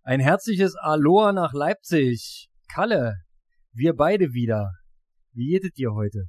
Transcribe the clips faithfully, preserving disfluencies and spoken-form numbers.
Ein herzliches Aloha nach Leipzig. Kalle, wir beide wieder. Wie geht es dir heute?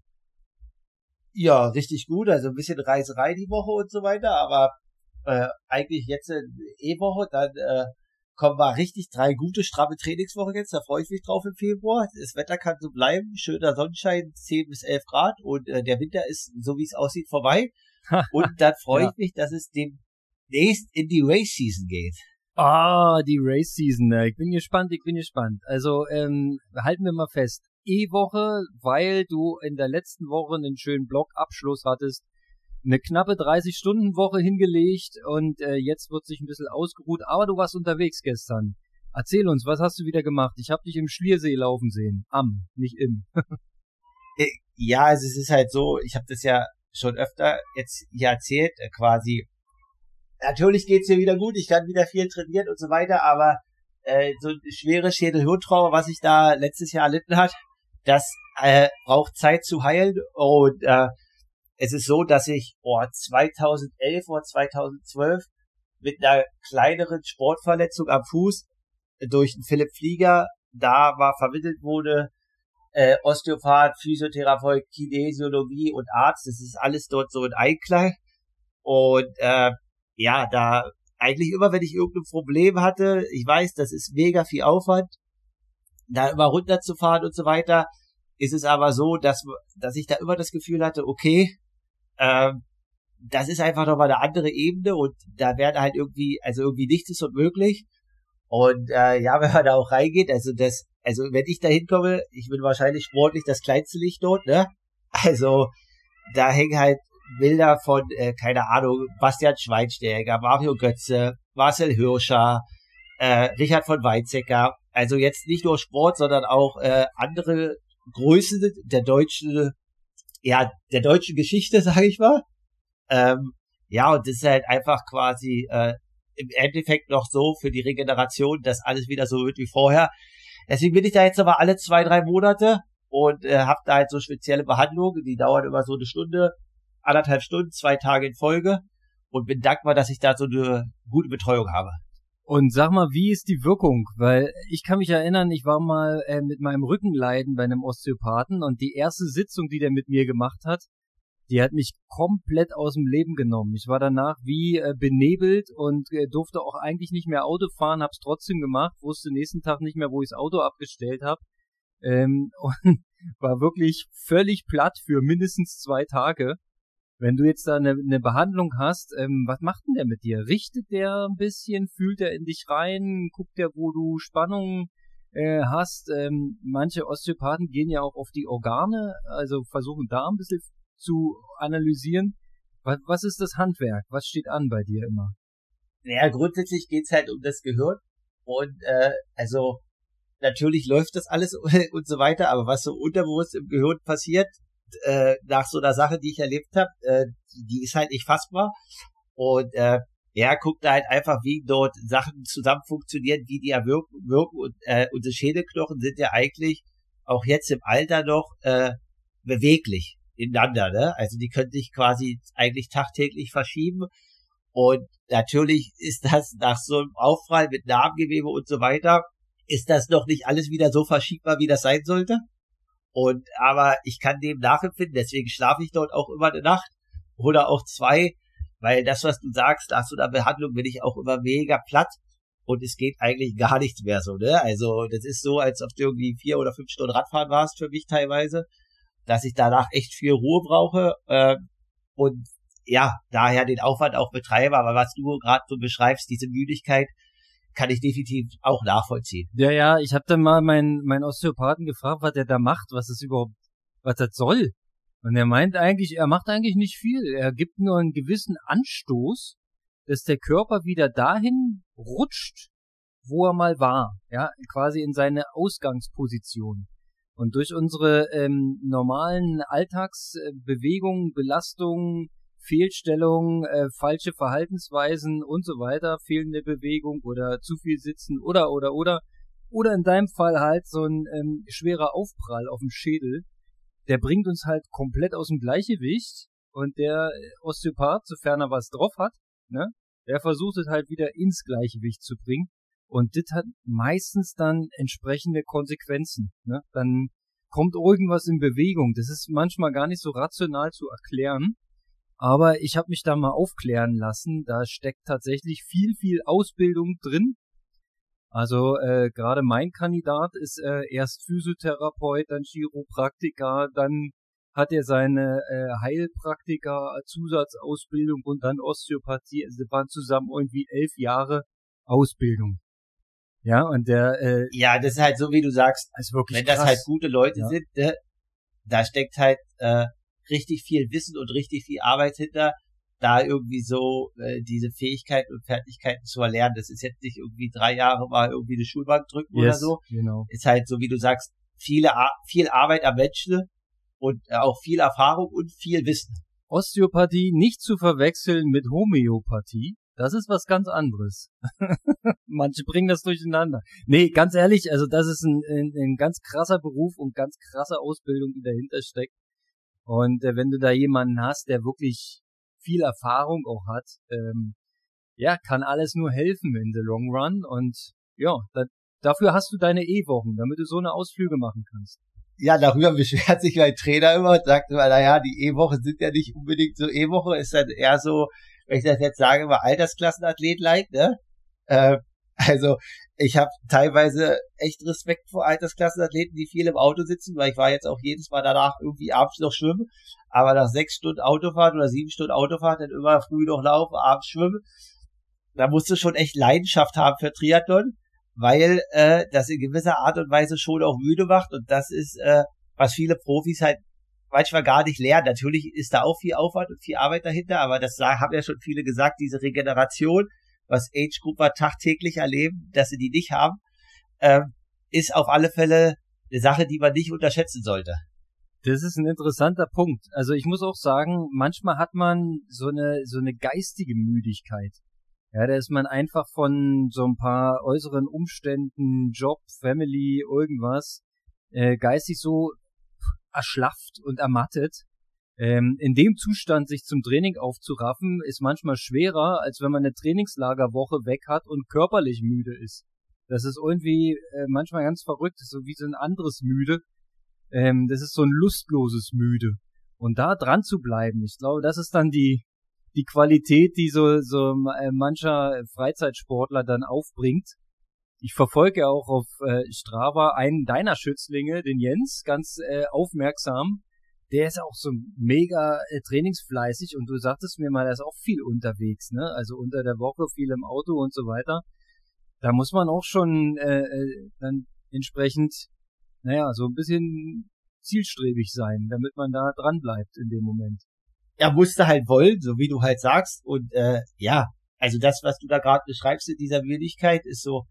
Ja, richtig gut. Also ein bisschen Reiserei die Woche und so weiter, aber äh, eigentlich jetzt äh, E-Woche, dann äh, kommen wir richtig drei gute, stramme Trainingswochen jetzt. Da freue ich mich drauf im Februar. Das Wetter kann so bleiben. Schöner Sonnenschein, zehn bis elf Grad und äh, der Winter ist, so wie es aussieht, vorbei. Und dann freue ja. ich mich, dass es demnächst in die Race-Season geht. Ah, die Race-Season. Ich bin gespannt, ich bin gespannt. Also ähm, halten wir mal fest. E-Woche, weil du in der letzten Woche einen schönen Blockabschluss hattest, eine knappe dreißig-Stunden-Woche hingelegt und äh, jetzt wird sich ein bisschen ausgeruht, aber du warst unterwegs gestern. Erzähl uns, was hast du wieder gemacht? Ich habe dich im Schliersee laufen sehen. Am, nicht im. Ja, also es ist halt so, ich habe das ja schon öfter jetzt hier erzählt, äh, quasi. Natürlich geht's mir wieder gut, ich kann wieder viel trainieren und so weiter, aber äh, so ein schweres Schädel-Hirntrauma, was ich da letztes Jahr erlitten hat, das äh, braucht Zeit zu heilen und äh, es ist so, dass ich oh, zweitausendelf oder zweitausendzwölf mit einer kleineren Sportverletzung am Fuß durch den Philipp Flieger, da war vermittelt wurde, äh, Osteopath, Physiotherapeut, Kinesiologie und Arzt, das ist alles dort so in Einklang und äh, ja, da eigentlich immer, wenn ich irgendein Problem hatte, ich weiß, das ist mega viel Aufwand, da immer runterzufahren und so weiter, ist es aber so, dass dass ich da immer das Gefühl hatte, okay, ähm, das ist einfach nochmal eine andere Ebene und da werden halt irgendwie, also irgendwie nichts ist unmöglich. Und äh, ja, wenn man da auch reingeht, also das, also wenn ich da hinkomme, ich bin wahrscheinlich sportlich das kleinste Licht dort, ne? Also da hängen halt Bilder von, äh, keine Ahnung, Bastian Schweinsteiger, Mario Götze, Marcel Hirscher, äh, Richard von Weizsäcker. Also jetzt nicht nur Sport, sondern auch äh, andere Größen der deutschen, ja, der deutschen Geschichte, sage ich mal. Ähm, ja, und das ist halt einfach quasi äh, im Endeffekt noch so für die Regeneration, dass alles wieder so wird wie vorher. Deswegen bin ich da jetzt aber alle zwei, drei Monate und äh, habe da halt so spezielle Behandlungen, die dauern immer so eine Stunde, anderthalb Stunden, zwei Tage in Folge und bin dankbar, dass ich da so eine gute Betreuung habe. Und sag mal, wie ist die Wirkung? Weil ich kann mich erinnern, ich war mal äh, mit meinem Rückenleiden bei einem Osteopathen und die erste Sitzung, die der mit mir gemacht hat, die hat mich komplett aus dem Leben genommen. Ich war danach wie äh, benebelt und äh, durfte auch eigentlich nicht mehr Auto fahren, hab's trotzdem gemacht, wusste nächsten Tag nicht mehr, wo ich das Auto abgestellt habe ähm, und war wirklich völlig platt für mindestens zwei Tage. Wenn du jetzt da eine, eine Behandlung hast, ähm, was macht denn der mit dir? Richtet der ein bisschen? Fühlt er in dich rein? Guckt der, wo du Spannung äh, hast? Ähm, manche Osteopathen gehen ja auch auf die Organe, also versuchen da ein bisschen zu analysieren. Was, was ist das Handwerk? Was steht an bei dir immer? Naja, grundsätzlich geht's halt um das Gehirn und äh, also natürlich läuft das alles und so weiter, aber was so unterbewusst im Gehirn passiert, äh, nach so einer Sache, die ich erlebt habe, äh, die, die ist halt nicht fassbar und äh, ja, guckt da halt einfach, wie dort Sachen zusammen funktionieren, wie die ja wirken, wirken und äh, unsere Schädelknochen sind ja eigentlich auch jetzt im Alter noch äh, beweglich ineinander, ne? Also die können sich quasi eigentlich tagtäglich verschieben und natürlich ist das nach so einem Aufprall mit Narbengewebe und so weiter, ist das noch nicht alles wieder so verschiebbar, wie das sein sollte. Und aber ich kann dem nachempfinden, deswegen schlafe ich dort auch immer eine Nacht oder auch zwei, weil das, was du sagst, nach so einer Behandlung bin ich auch immer mega platt und es geht eigentlich gar nichts mehr so, ne? Also das ist so, als ob du irgendwie vier oder fünf Stunden Radfahren warst für mich teilweise, dass ich danach echt viel Ruhe brauche äh, und ja, daher den Aufwand auch betreibe, aber was du gerade so beschreibst, diese Müdigkeit, kann ich definitiv auch nachvollziehen. Ja, ja, ich habe dann mal meinen mein Osteopathen gefragt, was der da macht, was es überhaupt, was das soll. Und er meint eigentlich, er macht eigentlich nicht viel. Er gibt nur einen gewissen Anstoß, dass der Körper wieder dahin rutscht, wo er mal war, ja, quasi in seine Ausgangsposition. Und durch unsere ähm, normalen Alltagsbewegungen, Belastungen, Fehlstellungen, äh, falsche Verhaltensweisen und so weiter, fehlende Bewegung oder zu viel Sitzen oder, oder, oder, oder in deinem Fall halt so ein ähm, schwerer Aufprall auf dem Schädel, der bringt uns halt komplett aus dem Gleichgewicht und der Osteopath, sofern er was drauf hat, ne, der versucht es halt wieder ins Gleichgewicht zu bringen Und das hat meistens dann entsprechende Konsequenzen. Ne? Dann kommt irgendwas in Bewegung. Das ist manchmal gar nicht so rational zu erklären. Aber ich habe mich da mal aufklären lassen. Da steckt tatsächlich viel, viel Ausbildung drin. Also äh, gerade mein Kandidat ist äh, erst Physiotherapeut, dann Chiropraktiker, dann hat er seine äh, Heilpraktiker-Zusatzausbildung und dann Osteopathie. Also das waren zusammen irgendwie elf Jahre Ausbildung. Ja, und der äh, ja, das ist halt so, wie du sagst, ist wirklich wenn das krass. halt gute Leute Ja. sind, ne, da steckt halt äh, richtig viel Wissen und richtig viel Arbeit hinter, da irgendwie so äh, diese Fähigkeiten und Fertigkeiten zu erlernen. Das ist jetzt nicht irgendwie drei Jahre mal irgendwie eine Schulbank drücken Yes, oder so. Genau. Ist halt so, wie du sagst, viele Ar- viel Arbeit am Menschen und äh, auch viel Erfahrung und viel Wissen. Osteopathie nicht zu verwechseln mit Homöopathie. Das ist was ganz anderes. Manche bringen das durcheinander. Nee, ganz ehrlich, also das ist ein, ein, ein ganz krasser Beruf und ganz krasse Ausbildung, die dahinter steckt. Und äh, wenn du da jemanden hast, der wirklich viel Erfahrung auch hat, ähm, ja, kann alles nur helfen in the long run. Und ja, da, dafür hast du deine E-Wochen, damit du so eine Ausflüge machen kannst. Ja, darüber beschwert sich mein Trainer immer und sagt immer, naja, die E-Wochen sind ja nicht unbedingt so, E-Woche ist dann eher so, wenn ich das jetzt sage, immer Altersklassenathlet-like, ne? Äh, also ich habe teilweise echt Respekt vor Altersklassenathleten, die viel im Auto sitzen, weil ich war jetzt auch jedes Mal danach irgendwie abends noch schwimmen, aber nach sechs Stunden Autofahrt oder sieben Stunden Autofahrt dann immer früh noch laufen, abends schwimmen. Da musst du schon echt Leidenschaft haben für Triathlon, weil äh, das in gewisser Art und Weise schon auch müde macht und das ist, äh, was viele Profis halt manchmal gar nicht lernen. Natürlich ist da auch viel Aufwand und viel Arbeit dahinter, aber das haben ja schon viele gesagt, diese Regeneration, was Age-Grupper tagtäglich erleben, dass sie die nicht haben, ähm, ist auf alle Fälle eine Sache, die man nicht unterschätzen sollte. Das ist ein interessanter Punkt. Also ich muss auch sagen, manchmal hat man so eine so eine geistige Müdigkeit. Ja, da ist man einfach von so ein paar äußeren Umständen, Job, Family, irgendwas, äh, geistig so erschlafft und ermattet. Ähm, in dem Zustand sich zum Training aufzuraffen, ist manchmal schwerer, als wenn man eine Trainingslagerwoche weg hat und körperlich müde ist. Das ist irgendwie äh, manchmal ganz verrückt, das ist so wie so ein anderes Müde. Ähm, das ist so ein lustloses Müde. Und da dran zu bleiben, ich glaube, das ist dann die die Qualität, die so so äh, mancher Freizeitsportler dann aufbringt. Ich verfolge auch auf äh, Strava einen deiner Schützlinge, den Jens, ganz äh, aufmerksam. Der ist auch so mega äh, trainingsfleißig und du sagtest mir mal, der ist auch viel unterwegs, ne? Also unter der Woche viel im Auto und so weiter. Da muss man auch schon äh, äh, dann entsprechend, naja, so ein bisschen zielstrebig sein, damit man da dran bleibt in dem Moment. Er musste halt wollen, so wie du halt sagst. Und äh, ja, also das, was du da gerade beschreibst in dieser Müdigkeit, ist so,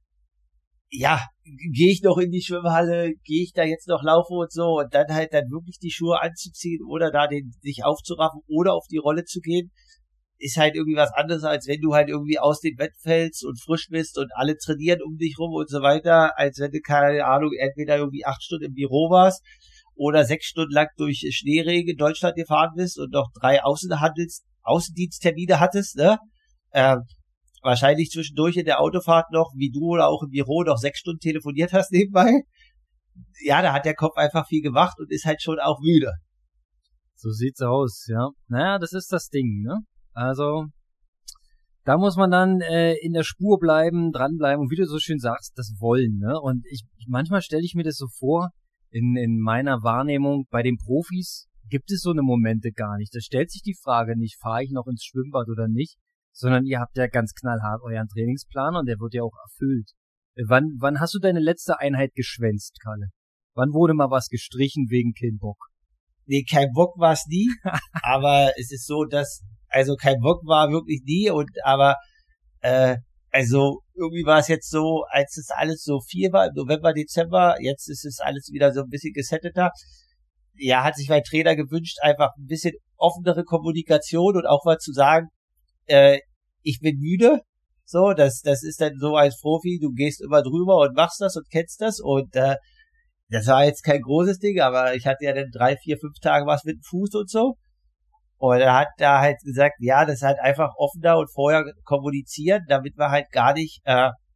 ja, gehe ich noch in die Schwimmhalle, gehe ich da jetzt noch laufen und so und dann halt dann wirklich die Schuhe anzuziehen oder da den sich aufzuraffen oder auf die Rolle zu gehen, ist halt irgendwie was anderes, als wenn du halt irgendwie aus dem Bett fällst und frisch bist und alle trainieren um dich rum und so weiter, als wenn du, keine Ahnung, entweder irgendwie acht Stunden im Büro warst oder sechs Stunden lang durch Schneeregen in Deutschland gefahren bist und noch drei Außenhandels Außendiensttermine hattest, ne? Ähm, wahrscheinlich zwischendurch in der Autofahrt noch, wie du oder auch im Büro noch sechs Stunden telefoniert hast nebenbei. Ja, da hat der Kopf einfach viel gemacht und ist halt schon auch müde. So sieht's aus, ja. Naja, das ist das Ding, ne? Also, da muss man dann äh, in der Spur bleiben, dranbleiben und wie du so schön sagst, das Wollen, ne? Und ich manchmal stelle ich mir das so vor, in, in meiner Wahrnehmung, bei den Profis gibt es so eine Momente gar nicht. Da stellt sich die Frage nicht, fahre ich noch ins Schwimmbad oder nicht, sondern ihr habt ja ganz knallhart euren Trainingsplan und der wird ja auch erfüllt. Äh, wann, wann hast du deine letzte Einheit geschwänzt, Kalle? Wann wurde mal was gestrichen wegen kein Bock? Nee, kein Bock war es nie, aber es ist so, dass, also kein Bock war wirklich nie und, aber, äh, also irgendwie war es jetzt so, als es alles so viel war, im November, Dezember, jetzt ist es alles wieder so ein bisschen gesetteter. Ja, hat sich mein Trainer gewünscht, einfach ein bisschen offenere Kommunikation und auch mal zu sagen, äh, ich bin müde. So, das, das ist dann so als Profi, du gehst immer drüber und machst das und kennst das und, äh, das war jetzt kein großes Ding, aber ich hatte ja dann drei, vier, fünf Tage was mit dem Fuß und so. Und er hat da halt gesagt, ja, das ist halt einfach offener und vorher kommunizieren, damit wir halt gar nicht, äh,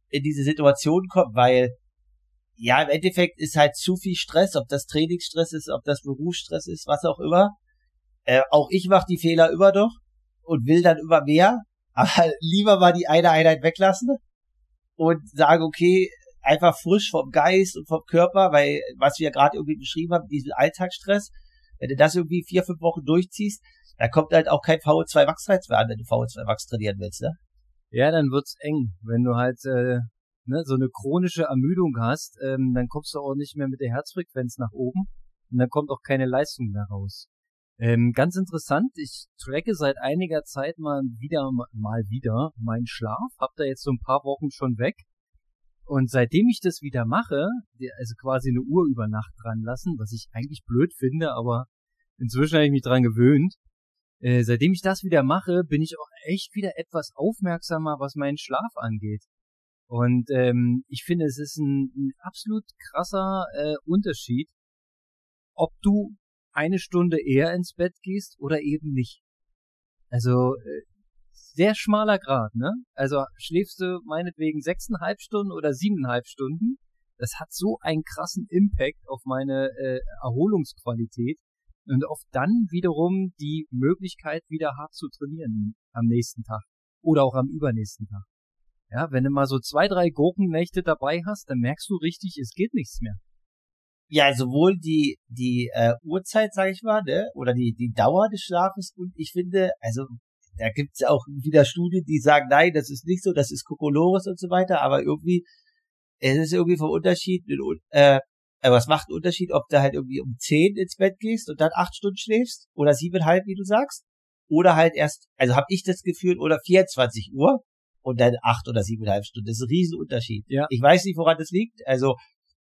in diese Situation kommt, weil ja, im Endeffekt ist halt zu viel Stress, ob das Trainingsstress ist, ob das Berufsstress ist, was auch immer. Äh, auch ich mache die Fehler immer doch und will dann immer mehr, aber lieber mal die eine Einheit weglassen und sagen, okay, einfach frisch vom Geist und vom Körper, weil, was wir ja gerade irgendwie beschrieben haben, diesen Alltagsstress, wenn du das irgendwie vier, fünf Wochen durchziehst, dann kommt halt auch kein V O zwei Max-Reiz mehr an, wenn du V O zwei Max trainieren willst, ne? Ja, dann wird's eng, wenn du halt äh, ne, so eine chronische Ermüdung hast, ähm, dann kommst du auch nicht mehr mit der Herzfrequenz nach oben und dann kommt auch keine Leistung mehr raus. Ähm, ganz interessant, ich tracke seit einiger Zeit mal wieder, mal wieder meinen Schlaf, hab da jetzt so ein paar Wochen schon weg und seitdem ich das wieder mache, also quasi eine Uhr über Nacht dran lassen, was ich eigentlich blöd finde, aber inzwischen habe ich mich dran gewöhnt. Äh, seitdem ich das wieder mache, bin ich auch echt wieder etwas aufmerksamer, was meinen Schlaf angeht. Und ähm, ich finde, es ist ein, ein absolut krasser äh, Unterschied, ob du eine Stunde eher ins Bett gehst oder eben nicht. Also äh, sehr schmaler Grad, ne? Also schläfst du meinetwegen sechseinhalb Stunden oder siebeneinhalb Stunden, das hat so einen krassen Impact auf meine äh, Erholungsqualität. Und oft dann wiederum die Möglichkeit, wieder hart zu trainieren am nächsten Tag oder auch am übernächsten Tag. Ja, wenn du mal so zwei, drei Gurkennächte dabei hast, dann merkst du richtig, es geht nichts mehr. Ja, sowohl die die äh, Uhrzeit, sag ich mal, ne, oder die die Dauer des Schlafes und ich finde, also da gibt's ja auch wieder Studien, die sagen, nein, das ist nicht so, das ist Kokolores und so weiter, aber irgendwie es ist irgendwie vom Unterschied, äh, aber es macht einen Unterschied, ob du halt irgendwie um zehn ins Bett gehst und dann acht Stunden schläfst oder siebeneinhalb, wie du sagst, oder halt erst, also habe ich das Gefühl, oder vierundzwanzig Uhr und dann acht oder siebeneinhalb Stunden. Das ist ein Riesenunterschied. Ja. Ich weiß nicht, woran das liegt. Also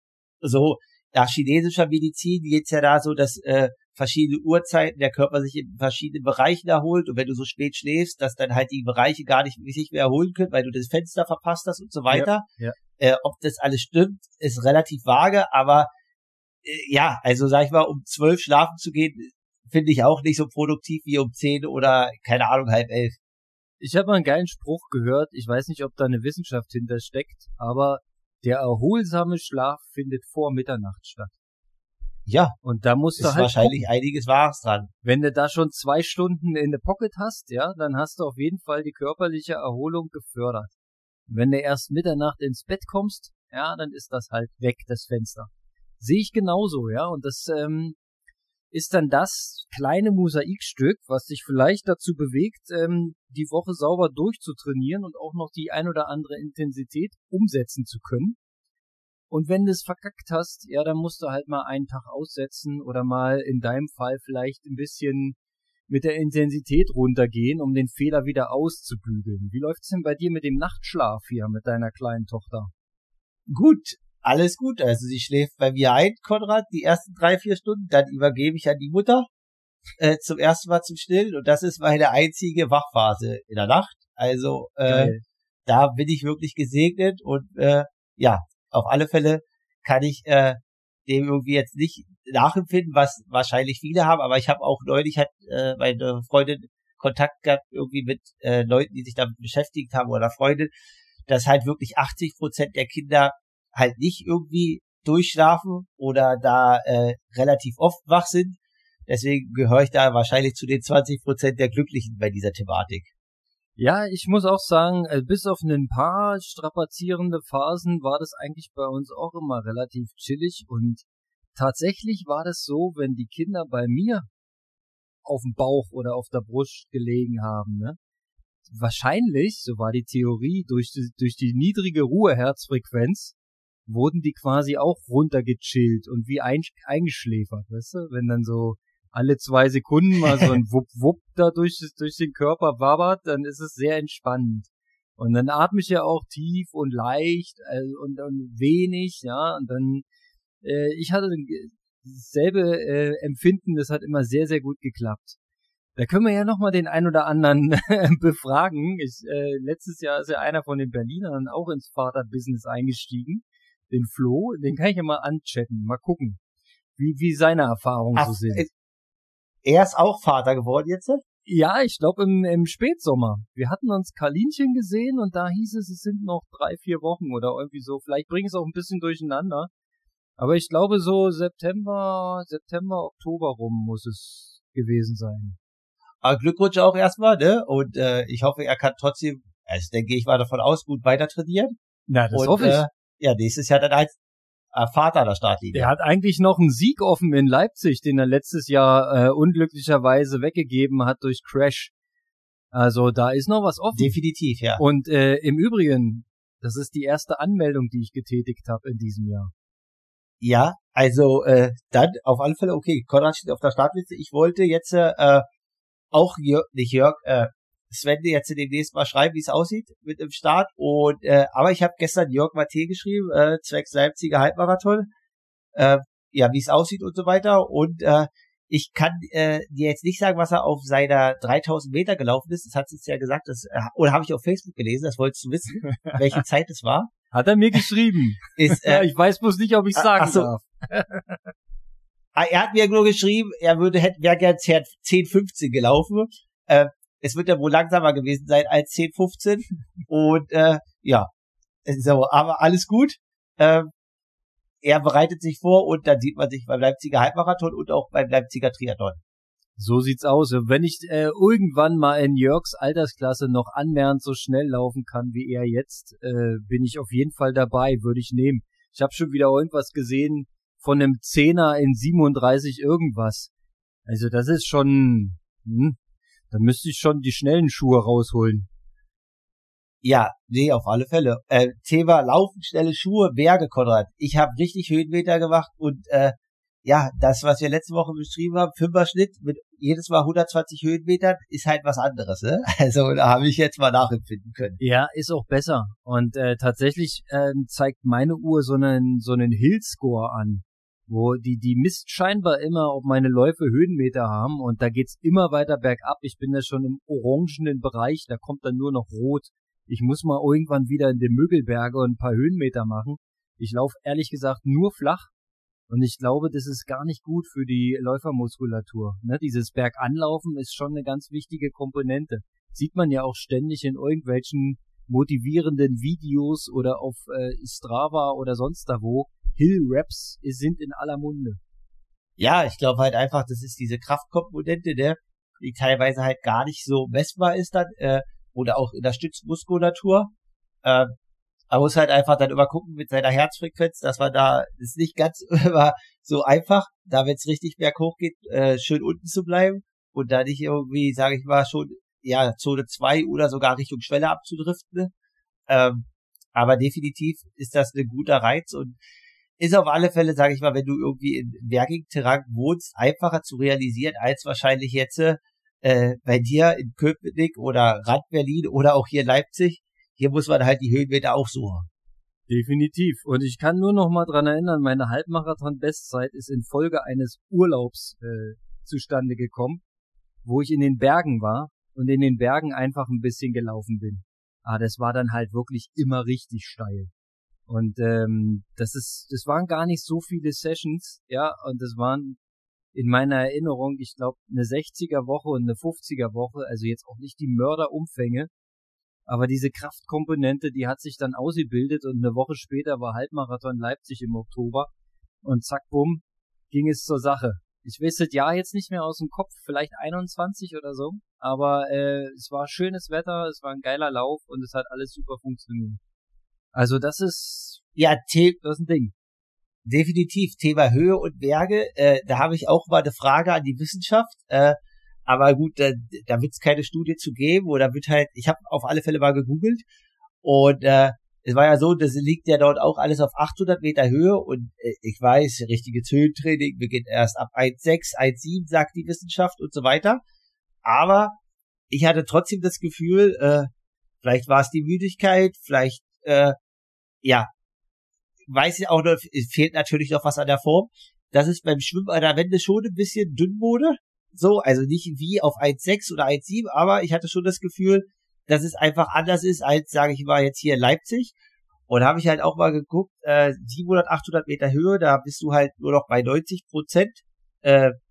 so nach chinesischer Medizin geht's ja da so, dass äh, verschiedene Uhrzeiten der Körper sich in verschiedenen Bereichen erholt und wenn du so spät schläfst, dass dann halt die Bereiche gar nicht sich mehr erholen können, weil du das Fenster verpasst hast und so weiter. Ja, ja. Äh, ob das alles stimmt, ist relativ vage, aber äh, ja, also sag ich mal, um zwölf schlafen zu gehen, finde ich auch nicht so produktiv wie um zehn oder, keine Ahnung, halb elf. Ich habe mal einen geilen Spruch gehört, ich weiß nicht, ob da eine Wissenschaft hintersteckt, aber der erholsame Schlaf findet vor Mitternacht statt. Ja, und da musst du ist halt wahrscheinlich gucken. Einiges Wahres dran. Wenn du da schon zwei Stunden in der Pocket hast, ja, dann hast du auf jeden Fall die körperliche Erholung gefördert. Wenn du erst Mitternacht ins Bett kommst, ja, dann ist das halt weg, das Fenster. Sehe ich genauso, ja, und das ähm, ist dann das kleine Mosaikstück, was dich vielleicht dazu bewegt, ähm, die Woche sauber durchzutrainieren und auch noch die ein oder andere Intensität umsetzen zu können. Und wenn du es verkackt hast, ja, dann musst du halt mal einen Tag aussetzen oder mal in deinem Fall vielleicht ein bisschen mit der Intensität runtergehen, um den Fehler wieder auszubügeln. Wie läuft's denn bei dir mit dem Nachtschlaf hier mit deiner kleinen Tochter? Gut, alles gut. Also sie schläft bei mir ein, Konrad, die ersten drei, vier Stunden. Dann übergebe ich an die Mutter äh, zum ersten Mal zum Stillen. Und das ist meine einzige Wachphase in der Nacht. Also äh, da bin ich wirklich gesegnet. Und äh, ja, auf alle Fälle kann ich äh, dem irgendwie jetzt nicht nachempfinden, was wahrscheinlich viele haben. Aber ich habe auch neulich, hat äh, meine Freundin Kontakt gehabt irgendwie mit äh, Leuten, die sich damit beschäftigt haben oder Freundin, dass halt wirklich achtzig Prozent der Kinder halt nicht irgendwie durchschlafen oder da äh, relativ oft wach sind. Deswegen gehöre ich da wahrscheinlich zu den zwanzig Prozent der Glücklichen bei dieser Thematik. Ja, ich muss auch sagen, bis auf ein paar strapazierende Phasen war das eigentlich bei uns auch immer relativ chillig und tatsächlich war das so, wenn die Kinder bei mir auf dem Bauch oder auf der Brust gelegen haben, ne? Wahrscheinlich, so war die Theorie, durch die, durch die niedrige Ruheherzfrequenz wurden die quasi auch runtergechillt und wie ein, eingeschläfert, weißt du? Wenn dann so alle zwei Sekunden mal so ein Wupp-Wupp da durch, durch den Körper wabbert, dann ist es sehr entspannend. Und dann atme ich ja auch tief und leicht äh, und, und wenig, ja, und dann, äh, ich hatte dasselbe äh, Empfinden, das hat immer sehr, sehr gut geklappt. Da können wir ja nochmal den ein oder anderen befragen. Ich, äh, letztes Jahr ist ja einer von den Berlinern auch ins Vaterbusiness eingestiegen, den Flo, den kann ich ja mal anchatten, mal gucken, wie, wie seine Erfahrungen Ach, so sind. Er ist auch Vater geworden jetzt? Ja, ich glaube im, im Spätsommer. Wir hatten uns Kalinchen gesehen und da hieß es, es sind noch drei, vier Wochen oder irgendwie so. Vielleicht bringe ich es auch ein bisschen durcheinander. Aber ich glaube so September, September, Oktober rum muss es gewesen sein. Aber Glückwunsch auch erstmal, ne? Und äh, ich hoffe, er kann trotzdem, also denke ich mal davon aus, gut weiter trainieren. Na, das und, hoffe ich. Äh, ja, nächstes Jahr dann als äh, Vater der Startlinie. Er hat eigentlich noch einen Sieg offen in Leipzig, den er letztes Jahr äh, unglücklicherweise weggegeben hat durch Crash. Also da ist noch was offen. Definitiv, ja. Und äh, im Übrigen, das ist die erste Anmeldung, die ich getätigt habe in diesem Jahr. Ja, also äh, dann auf alle Fälle, okay, Konrad steht auf der Startliste. Ich wollte jetzt äh, auch Jörg, nicht Jörg, äh, Sven jetzt demnächst mal schreiben, wie es aussieht mit dem Start. Und äh, aber ich habe gestern Jörg Maté geschrieben, äh, zwecks Leipziger Halbmarathon, äh, ja, wie es aussieht und so weiter. Und äh, ich kann äh, dir jetzt nicht sagen, was er auf seiner dreitausend Meter gelaufen ist. Das hat es ja gesagt, das, äh, oder habe ich auf Facebook gelesen, das wolltest du wissen, welche Zeit es war. Hat er mir geschrieben. Ist, äh, ich weiß bloß nicht, ob ich sagen ach so. darf. Er hat mir nur geschrieben, er würde hätte wäre gern zehn fünfzehn gelaufen. Äh, es wird ja wohl langsamer gewesen sein als zehn fünfzehn. Und äh, ja, so, aber alles gut. Äh, er bereitet sich vor und dann sieht man sich beim Leipziger Halbmarathon und auch beim Leipziger Triathlon. So sieht's aus. Wenn ich äh, irgendwann mal in Jörgs Altersklasse noch annähernd so schnell laufen kann wie er jetzt, äh, bin ich auf jeden Fall dabei, würde ich nehmen. Ich habe schon wieder irgendwas gesehen von einem Zehner in siebenunddreißig irgendwas. Also das ist schon, hm, da müsste ich schon die schnellen Schuhe rausholen. Ja, nee, auf alle Fälle. Äh, Thema Laufen, schnelle Schuhe, Berge, Konrad. Ich habe richtig Höhenmeter gemacht und äh, ja, das, was wir letzte Woche beschrieben haben, Fünfer-Schnitt mit jedes Mal hundertzwanzig Höhenmetern, ist halt was anderes, ne? Also da habe ich jetzt mal nachempfinden können. Ja, ist auch besser. Und äh, tatsächlich äh, zeigt meine Uhr so einen so einen Hill-Score an, wo die die misst scheinbar immer, ob meine Läufe Höhenmeter haben und da geht's immer weiter bergab. Ich bin da schon im orangenen Bereich, da kommt dann nur noch rot. Ich muss mal irgendwann wieder in den Müggelberge und ein paar Höhenmeter machen. Ich laufe ehrlich gesagt nur flach. Und ich glaube, das ist gar nicht gut für die Läufermuskulatur. Ne? Dieses Berganlaufen ist schon eine ganz wichtige Komponente. Sieht man ja auch ständig in irgendwelchen motivierenden Videos oder auf äh, Strava oder sonst da wo. Hill-Raps sind in aller Munde. Ja, ich glaube halt einfach, das ist diese Kraftkomponente, ne? Die teilweise halt gar nicht so messbar ist dann, äh, oder auch in der Stützmuskulatur. Äh, Man muss halt einfach dann immer gucken mit seiner Herzfrequenz, dass man da, das ist nicht ganz immer so einfach, da wenn es richtig berghoch geht, äh, schön unten zu bleiben und da nicht irgendwie, sage ich mal, schon, ja, Zone zwei oder sogar Richtung Schwelle abzudriften. Ähm, aber definitiv ist das ein guter Reiz und ist auf alle Fälle, sage ich mal, wenn du irgendwie in bergigen Terrain wohnst, einfacher zu realisieren als wahrscheinlich jetzt äh, bei dir in Köpenick oder Rand Berlin oder auch hier in Leipzig. Hier muss man halt die Höhenmeter auch suchen. Definitiv. Und ich kann nur noch mal dran erinnern, meine Halbmarathon-Bestzeit ist infolge eines Urlaubs äh, zustande gekommen, wo ich in den Bergen war und in den Bergen einfach ein bisschen gelaufen bin. Ah, das war dann halt wirklich immer richtig steil. Und ähm, das ist, das waren gar nicht so viele Sessions, ja, und das waren in meiner Erinnerung, ich glaube, eine sechziger Woche und eine fünfziger Woche, also jetzt auch nicht die Mörderumfänge. Aber diese Kraftkomponente, die hat sich dann ausgebildet und eine Woche später war Halbmarathon Leipzig im Oktober und zack, bumm, ging es zur Sache. Ich weiß das Jahr jetzt nicht mehr aus dem Kopf, vielleicht einundzwanzig oder so, aber äh, es war schönes Wetter, es war ein geiler Lauf und es hat alles super funktioniert. Also das ist, ja, The- das ist ein Ding. Definitiv, Thema Höhe und Berge, äh, da habe ich auch mal eine Frage an die Wissenschaft, äh, aber gut, da, da wird es keine Studie zu geben oder wird halt, ich habe auf alle Fälle mal gegoogelt und äh, es war ja so, das liegt ja dort auch alles auf achthundert Meter Höhe und äh, ich weiß, richtiges Höhentraining beginnt erst ab eins Komma sechs, eins Komma sieben, sagt die Wissenschaft und so weiter, aber ich hatte trotzdem das Gefühl, äh, vielleicht war es die Müdigkeit, vielleicht, äh, ja, weiß ich auch noch, es fehlt natürlich noch was an der Form, das ist beim Schwimmen an der Wende schon ein bisschen dünn wurde. So, also nicht wie auf eins Komma sechs oder eins Komma sieben, aber ich hatte schon das Gefühl, dass es einfach anders ist als, sage ich mal, jetzt hier in Leipzig. Und habe ich halt auch mal geguckt, äh, siebenhundert, achthundert Meter Höhe, da bist du halt nur noch bei neunzig Prozent. Äh,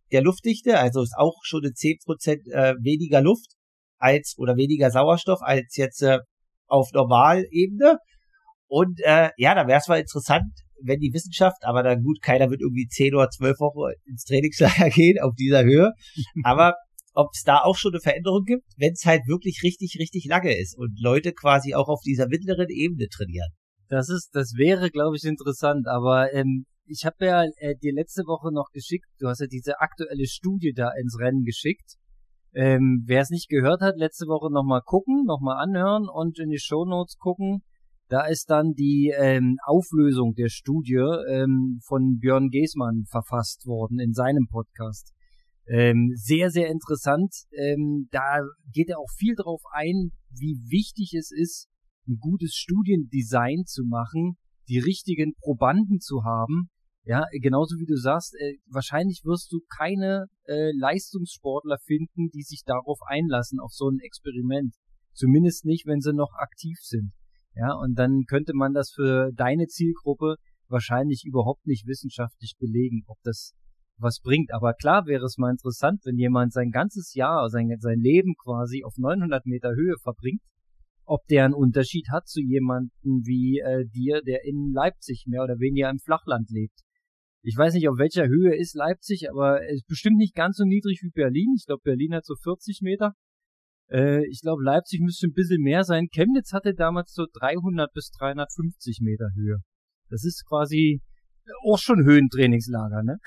der Luftdichte, also ist auch schon eine zehn Prozent äh, weniger Luft als oder weniger Sauerstoff als jetzt äh, auf Normalebene. Und äh, ja, da wäre es mal interessant, wenn die Wissenschaft, aber dann gut, keiner wird irgendwie zehn oder zwölf Wochen ins Trainingslager gehen auf dieser Höhe, aber ob es da auch schon eine Veränderung gibt, wenn es halt wirklich richtig, richtig lange ist und Leute quasi auch auf dieser mittleren Ebene trainieren. Das ist, das wäre, glaube ich, interessant, aber ähm, ich habe ja äh, dir letzte Woche noch geschickt, du hast ja diese aktuelle Studie da ins Rennen geschickt. Ähm, wer es nicht gehört hat, letzte Woche nochmal gucken, nochmal anhören und in die Shownotes gucken. Da ist dann die ähm, Auflösung der Studie ähm, von Björn Geßmann verfasst worden in seinem Podcast. Ähm, sehr, sehr interessant. Ähm, da geht er auch viel drauf ein, wie wichtig es ist, ein gutes Studiendesign zu machen, die richtigen Probanden zu haben. Ja, genauso wie du sagst, äh, wahrscheinlich wirst du keine äh, Leistungssportler finden, die sich darauf einlassen, auf so ein Experiment. Zumindest nicht, wenn sie noch aktiv sind. Ja, und dann könnte man das für deine Zielgruppe wahrscheinlich überhaupt nicht wissenschaftlich belegen, ob das was bringt. Aber klar wäre es mal interessant, wenn jemand sein ganzes Jahr, sein, sein Leben quasi auf neunhundert Meter Höhe verbringt, ob der einen Unterschied hat zu jemandem wie äh, dir, der in Leipzig mehr oder weniger im Flachland lebt. Ich weiß nicht, auf welcher Höhe ist Leipzig, aber es ist bestimmt nicht ganz so niedrig wie Berlin. Ich glaube, Berlin hat so vierzig Meter. Äh, ich glaube, Leipzig müsste ein bisschen mehr sein. Chemnitz hatte damals so dreihundert bis dreihundertfünfzig Meter Höhe. Das ist quasi auch schon Höhentrainingslager, ne?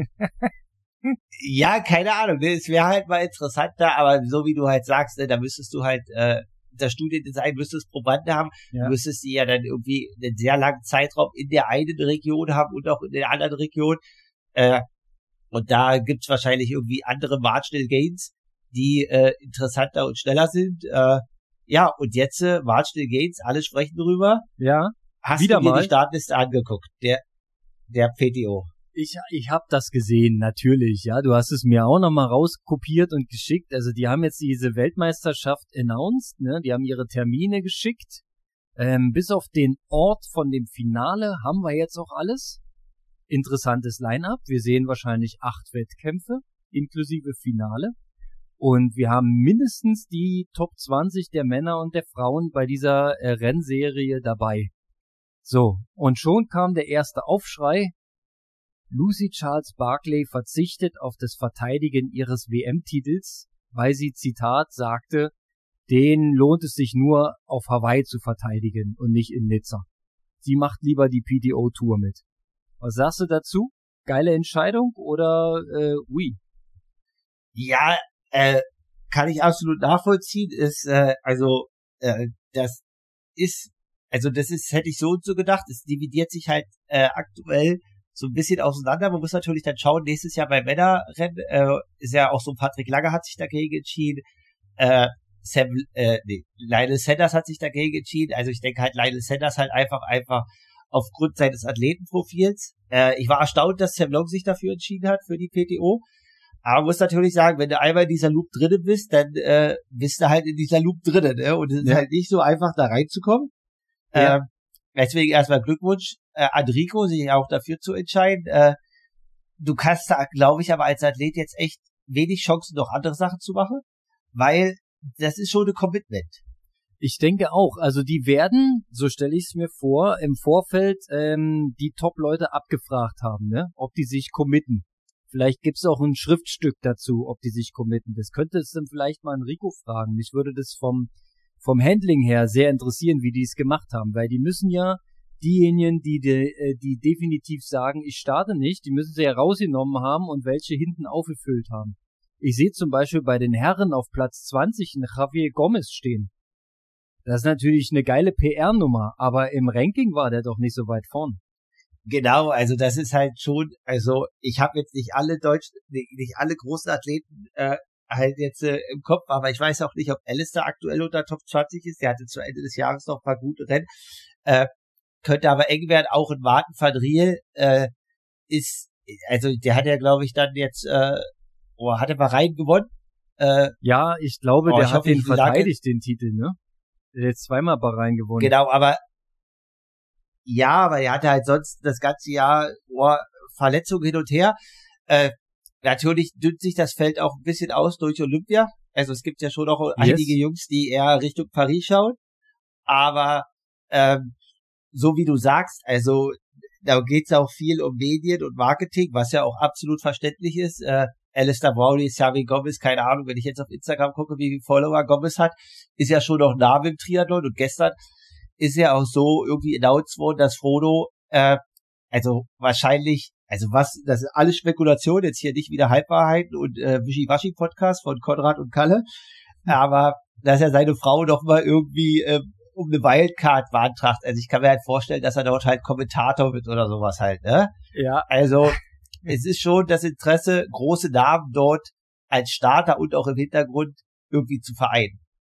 Ja, keine Ahnung, ne? Es wäre halt mal interessanter, aber so wie du halt sagst, ne, da müsstest du halt äh, das Studiendesign, müsstest Probanden haben, ja. Du müsstest die ja dann irgendwie einen sehr langen Zeitraum in der einen Region haben und auch in der anderen Region. Äh, und da gibt's wahrscheinlich irgendwie andere Marginal Gains, die äh, interessanter und schneller sind. Äh, ja, und jetzt äh, Marginal Gains, alle sprechen drüber. Ja, hast wieder du dir mal die Startliste angeguckt, der der P T O? Ich ich habe das gesehen, natürlich. Ja, du hast es mir auch nochmal rauskopiert und geschickt. Also die haben jetzt diese Weltmeisterschaft announced, ne? Die haben ihre Termine geschickt. Ähm, bis auf den Ort von dem Finale haben wir jetzt auch alles. Interessantes Line-up. Wir sehen wahrscheinlich acht Wettkämpfe inklusive Finale. Und wir haben mindestens die Top zwanzig der Männer und der Frauen bei dieser äh, Rennserie dabei. So, und schon kam der erste Aufschrei. Lucy Charles Barclay verzichtet auf das Verteidigen ihres W M-Titels, weil sie, Zitat, sagte, den lohnt es sich nur auf Hawaii zu verteidigen und nicht in Nizza. Sie macht lieber die P T O-Tour mit. Was sagst du dazu? Geile Entscheidung oder äh, ui? Ja, äh, kann ich absolut nachvollziehen. Ist äh, also äh, das ist also das ist hätte ich so und so gedacht. Es dividiert sich halt äh, aktuell so ein bisschen auseinander. Man muss natürlich dann schauen, nächstes Jahr beim Männerrennen äh, ist ja auch so, Patrick Lange hat sich dagegen entschieden, äh, Sam, äh, nee, Lionel Sanders hat sich dagegen entschieden. Also ich denke halt, Lionel Sanders halt einfach, einfach aufgrund seines Athletenprofils. Äh, ich war erstaunt, dass Sam Long sich dafür entschieden hat, für die P T O. Aber muss natürlich sagen, wenn du einmal in dieser Loop drinnen bist, dann äh, bist du halt in dieser Loop drinnen, ne? Und es ist ja. halt nicht so einfach, da reinzukommen. Ja. Ähm, deswegen erstmal Glückwunsch äh, an Rico, sich auch dafür zu entscheiden. Äh, du kannst da, glaube ich, aber als Athlet jetzt echt wenig Chancen, noch andere Sachen zu machen, weil das ist schon ein Commitment. Ich denke auch. Also die werden, so stelle ich es mir vor, im Vorfeld ähm, die Top-Leute abgefragt haben, ne, ob die sich committen. Vielleicht gibt's auch ein Schriftstück dazu, ob die sich committen. Das könnte es dann vielleicht mal an Rico fragen. Mich würde das vom vom Handling her sehr interessieren, wie die es gemacht haben, weil die müssen ja diejenigen, die die, die definitiv sagen, ich starte nicht, die müssen sie ja rausgenommen haben und welche hinten aufgefüllt haben. Ich sehe zum Beispiel bei den Herren auf Platz zwanzig einen Javier Gomez stehen. Das ist natürlich eine geile P R-Nummer, aber im Ranking war der doch nicht so weit vorn. Genau, also das ist halt schon, also ich habe jetzt nicht alle deutschen, nicht alle großen Athleten äh, halt jetzt äh, im Kopf, aber ich weiß auch nicht, ob Alistair aktuell unter Top zwanzig ist. Der hatte zu Ende des Jahres noch ein paar gute Rennen. Äh, könnte aber eng werden, auch in Martin van Riel äh, ist, also der hat ja, glaube ich, dann jetzt, äh, oh, hat er mal rein gewonnen. Äh, ja, ich glaube, oh, der ich hat den verteidigt, den Titel, ne? Der hat jetzt zweimal Bahrain gewonnen. Genau, aber ja, aber er hatte halt sonst das ganze Jahr oh, Verletzungen hin und her. Äh, natürlich dünnt sich das Feld auch ein bisschen aus durch Olympia. Also es gibt ja schon auch yes. einige Jungs, die eher Richtung Paris schauen. Aber ähm, so wie du sagst, also da geht's auch viel um Medien und Marketing, was ja auch absolut verständlich ist. Äh, Alistair Brownlee, Xavier Gomez, keine Ahnung, wenn ich jetzt auf Instagram gucke, wie viele Follower Gomez hat, ist ja schon noch Name im Triathlon. Und gestern ist ja auch so irgendwie announced worden, dass Frodo, äh, also wahrscheinlich, also was, das ist alles Spekulation, jetzt hier nicht wieder Halbwahrheiten und äh, Wischi-Waschi-Podcast von Konrad und Kalle, aber dass er seine Frau doch mal irgendwie äh, um eine Wildcard beantragt. Also ich kann mir halt vorstellen, dass er dort halt Kommentator wird oder sowas halt, ne? Ja. Also es ist schon das Interesse, große Namen dort als Starter und auch im Hintergrund irgendwie zu vereinen.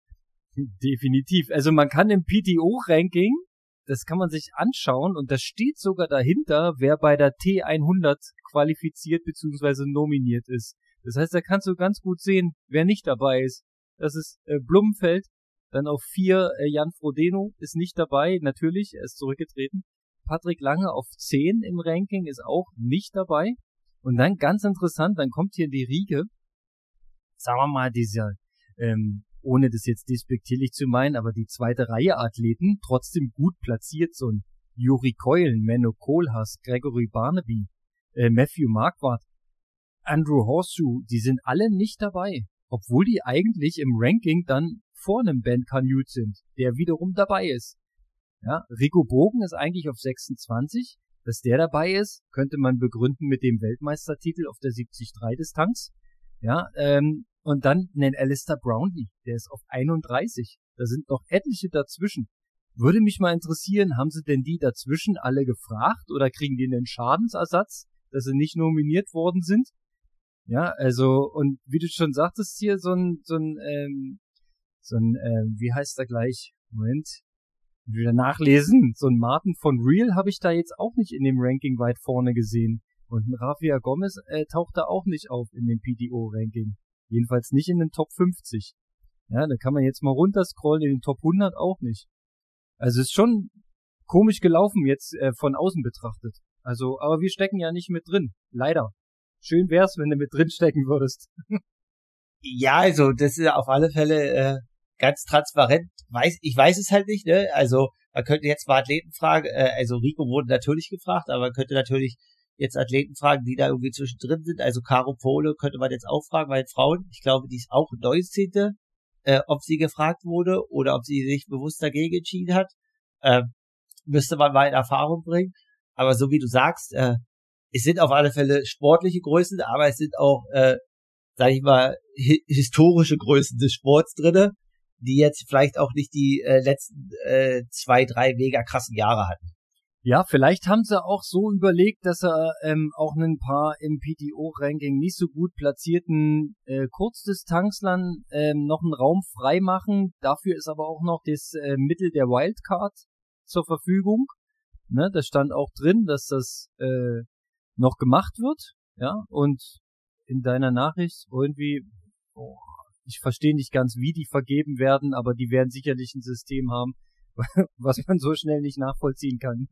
Definitiv. Also man kann im P T O-Ranking, das kann man sich anschauen und das steht sogar dahinter, wer bei der T hundert qualifiziert bzw. nominiert ist. Das heißt, da kannst du ganz gut sehen, wer nicht dabei ist. Das ist äh, Blumenfeld, dann auf vier äh, Jan Frodeno ist nicht dabei, natürlich, er ist zurückgetreten. Patrick Lange auf zehn im Ranking ist auch nicht dabei. Und dann ganz interessant, dann kommt hier die Riege, sagen wir mal, dieser, ähm, ohne das jetzt despektierlich zu meinen, aber die zweite Reihe Athleten trotzdem gut platziert, so ein Juri Keulen, Menno Kohlhaas, Gregory Barnaby, äh, Matthew Marquardt, Andrew Horseshoe, die sind alle nicht dabei, obwohl die eigentlich im Ranking dann vor einem Ben Canute sind, der wiederum dabei ist. Ja, Rico Bogen ist eigentlich auf sechsundzwanzig, dass der dabei ist, könnte man begründen mit dem Weltmeistertitel auf der siebzig drei Distanz. Ja, ähm, und dann nennt Alistair Brownlee, der ist auf einunddreißig. Da sind noch etliche dazwischen. Würde mich mal interessieren, haben sie denn die dazwischen alle gefragt oder kriegen die einen Schadensersatz, dass sie nicht nominiert worden sind? Ja, also, und wie du schon sagtest hier, so ein, so ein, ähm, so ein, ähm, wie heißt er gleich? Moment. Wieder nachlesen. So ein Martin von Real habe ich da jetzt auch nicht in dem Ranking weit vorne gesehen. Und ein Rafael Gomez äh, taucht da auch nicht auf in dem P T O-Ranking. Jedenfalls nicht in den Top fünfzig. Ja, da kann man jetzt mal runterscrollen, in den Top hundert auch nicht. Also ist schon komisch gelaufen jetzt äh, von außen betrachtet. Also, aber wir stecken ja nicht mit drin. Leider. Schön wär's, wenn du mit drin stecken würdest. Ja, also das ist auf alle Fälle äh, ganz transparent. Weiß, ich weiß es halt nicht, ne? Also man könnte jetzt mal Athleten fragen, äh, also Rico wurde natürlich gefragt, aber man könnte natürlich jetzt Athleten fragen, die da irgendwie zwischendrin sind. Also Caro Pole könnte man jetzt auch fragen, bei den Frauen. Ich glaube, die ist auch neunzehnte Äh, ob sie gefragt wurde oder ob sie sich bewusst dagegen entschieden hat. Äh, müsste man mal in Erfahrung bringen. Aber so wie du sagst, äh, es sind auf alle Fälle sportliche Größen, aber es sind auch, äh, sag ich mal, hi- historische Größen des Sports drinne, die jetzt vielleicht auch nicht die äh, letzten äh, zwei, drei mega krassen Jahre hatten. Ja, vielleicht haben sie auch so überlegt, dass sie ähm, auch ein paar im P T O-Ranking nicht so gut platzierten äh, Kurzdistanzlern ähm, noch einen Raum frei machen. Dafür ist aber auch noch das äh, Mittel der Wildcard zur Verfügung. Ne, das stand auch drin, dass das äh, noch gemacht wird. Ja, und in deiner Nachricht irgendwie, oh, ich verstehe nicht ganz, wie die vergeben werden, aber die werden sicherlich ein System haben, was man so schnell nicht nachvollziehen kann.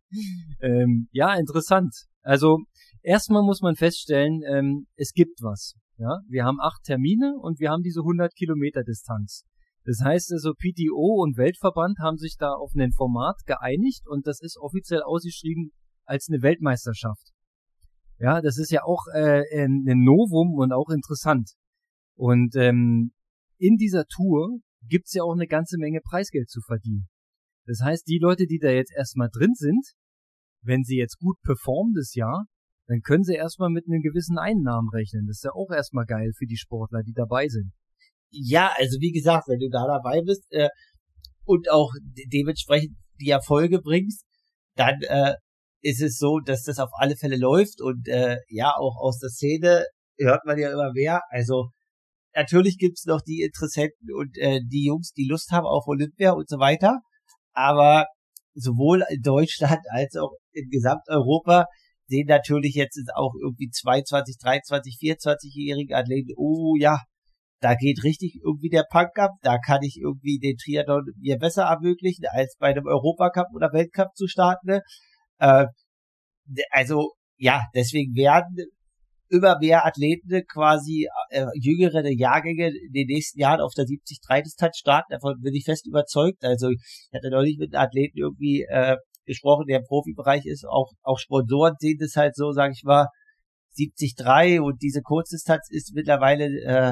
ähm, ja, interessant. Also erstmal muss man feststellen, ähm, es gibt was. Ja, wir haben acht Termine und wir haben diese hundert Kilometer Distanz. Das heißt also, P T O und Weltverband haben sich da auf ein Format geeinigt und das ist offiziell ausgeschrieben als eine Weltmeisterschaft. Ja, das ist ja auch äh, ein Novum und auch interessant. Und ähm, in dieser Tour gibt's ja auch eine ganze Menge Preisgeld zu verdienen. Das heißt, die Leute, die da jetzt erstmal drin sind, wenn sie jetzt gut performen das Jahr, dann können sie erstmal mit einem gewissen Einnahmen rechnen. Das ist ja auch erstmal geil für die Sportler, die dabei sind. Ja, also wie gesagt, wenn du da dabei bist äh, und auch de- dementsprechend die Erfolge bringst, dann äh, ist es so, dass das auf alle Fälle läuft und äh, ja, auch aus der Szene hört man ja immer mehr. Also natürlich gibt's noch die Interessenten und äh, die Jungs, die Lust haben auf Olympia und so weiter. Aber sowohl in Deutschland als auch in Gesamteuropa sehen natürlich jetzt auch irgendwie zweiundzwanzig, dreiundzwanzig, vierundzwanzig-jährige Athleten, oh ja, da geht richtig irgendwie der Punk ab, da kann ich irgendwie den Triathlon mir besser ermöglichen, als bei einem Europacup oder Weltcup zu starten. Äh, also ja, deswegen werden immer mehr Athleten quasi äh, jüngere Jahrgänge in den nächsten Jahren auf der siebzig drei Distanz starten. Davon bin ich fest überzeugt. Also ich hatte neulich mit einem Athleten irgendwie äh, gesprochen, der im Profibereich ist. Auch auch Sponsoren sehen das halt so, sage ich mal, siebzig drei und diese Kurzdistanz ist mittlerweile äh,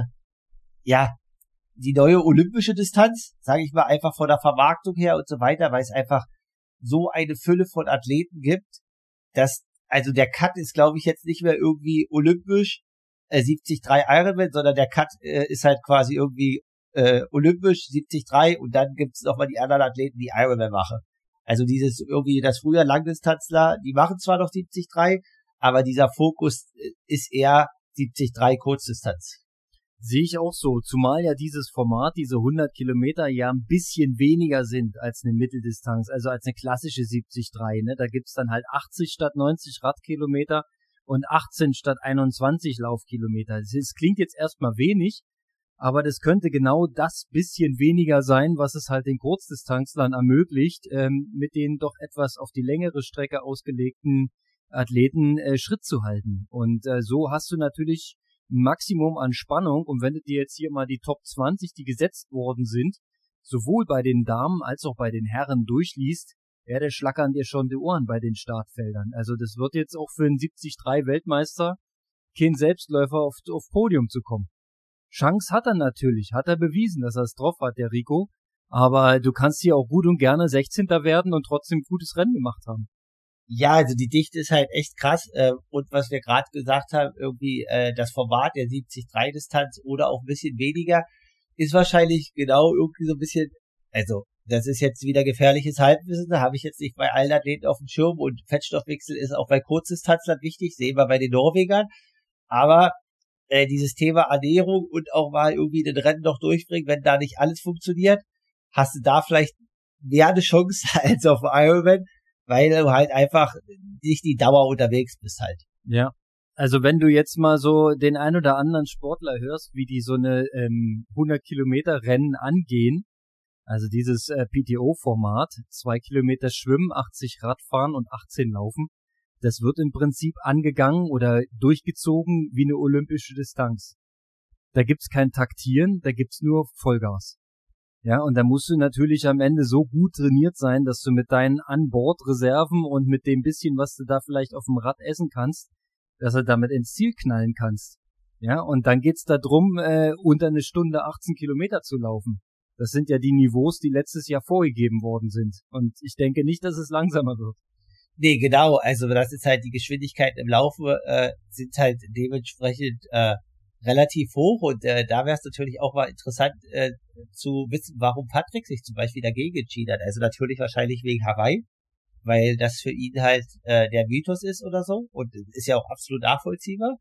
ja die neue olympische Distanz, sage ich mal, einfach von der Vermarktung her und so weiter, weil es einfach so eine Fülle von Athleten gibt, dass, also der Cut ist, glaube ich, jetzt nicht mehr irgendwie olympisch, äh, siebzig drei Ironman, sondern der Cut äh, ist halt quasi irgendwie äh, olympisch, siebzig drei und dann gibt es nochmal die anderen Athleten, die Ironman machen. Also dieses irgendwie, das früher Langdistanzler, die machen zwar noch siebzig drei, aber dieser Fokus ist eher siebzig drei Kurzdistanz. Sehe ich auch so, zumal ja dieses Format, diese hundert Kilometer ja ein bisschen weniger sind als eine Mitteldistanz, also als eine klassische siebzig drei, ne? Da gibt's dann halt achtzig statt neunzig Radkilometer und achtzehn statt einundzwanzig Laufkilometer. Es klingt jetzt erstmal wenig, aber das könnte genau das bisschen weniger sein, was es halt den Kurzdistanzlern ermöglicht, ähm, mit den doch etwas auf die längere Strecke ausgelegten Athleten äh, Schritt zu halten. Und äh, so hast du natürlich ein Maximum an Spannung. Und wenn du dir jetzt hier mal die Top zwanzig, die gesetzt worden sind, sowohl bei den Damen als auch bei den Herren durchliest, ja, der schlackern dir schon die Ohren bei den Startfeldern. Also das wird jetzt auch für einen siebzig drei Weltmeister kein Selbstläufer auf, auf Podium zu kommen. Chance hat er natürlich, hat er bewiesen, dass er es drauf hat, der Rico. Aber du kannst hier auch gut und gerne sechzehnter werden und trotzdem gutes Rennen gemacht haben. Ja, also die Dichte ist halt echt krass. Äh, und was wir gerade gesagt haben, irgendwie äh, das Format der siebzig drei Distanz oder auch ein bisschen weniger, ist wahrscheinlich genau irgendwie so ein bisschen, also das ist jetzt wieder gefährliches Halbwissen, da habe ich jetzt nicht bei allen Athleten auf dem Schirm und Fettstoffwechsel ist auch bei Kurzdistanzlern wichtig, sehen wir bei den Norwegern. Aber äh, dieses Thema Ernährung und auch mal irgendwie den Rennen noch durchbringen, wenn da nicht alles funktioniert, hast du da vielleicht mehr eine Chance als auf Ironman, weil du halt einfach nicht die Dauer unterwegs bist halt. Ja, also wenn du jetzt mal so den ein oder anderen Sportler hörst, wie die so eine ähm, hundert Kilometer Rennen angehen, also dieses äh, P T O-Format, zwei Kilometer Schwimmen, achtzig Radfahren und achtzehn Laufen, das wird im Prinzip angegangen oder durchgezogen wie eine olympische Distanz. Da gibt's kein Taktieren, da gibt's nur Vollgas. Ja, und da musst du natürlich am Ende so gut trainiert sein, dass du mit deinen An-Bord-Reserven und mit dem bisschen, was du da vielleicht auf dem Rad essen kannst, dass du damit ins Ziel knallen kannst. Ja, und dann geht's da drum, äh, unter eine Stunde achtzehn Kilometer zu laufen. Das sind ja die Niveaus, die letztes Jahr vorgegeben worden sind. Und ich denke nicht, dass es langsamer wird. Nee, genau. Also das ist halt die Geschwindigkeit im Laufe, äh, sind halt dementsprechend äh, relativ hoch und äh, da wäre es natürlich auch mal interessant äh, zu wissen, warum Patrick sich zum Beispiel dagegen entschieden hat. Also natürlich wahrscheinlich wegen Hawaii, weil das für ihn halt äh, der Mythos ist oder so und ist ja auch absolut nachvollziehbar.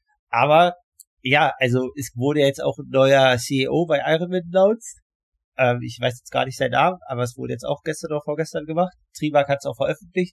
Aber ja, also es wurde jetzt auch ein neuer C E O bei Ironman announced. Ähm, ich weiß jetzt gar nicht seinen Namen, aber es wurde jetzt auch gestern oder vorgestern gemacht. Trimark hat es auch veröffentlicht.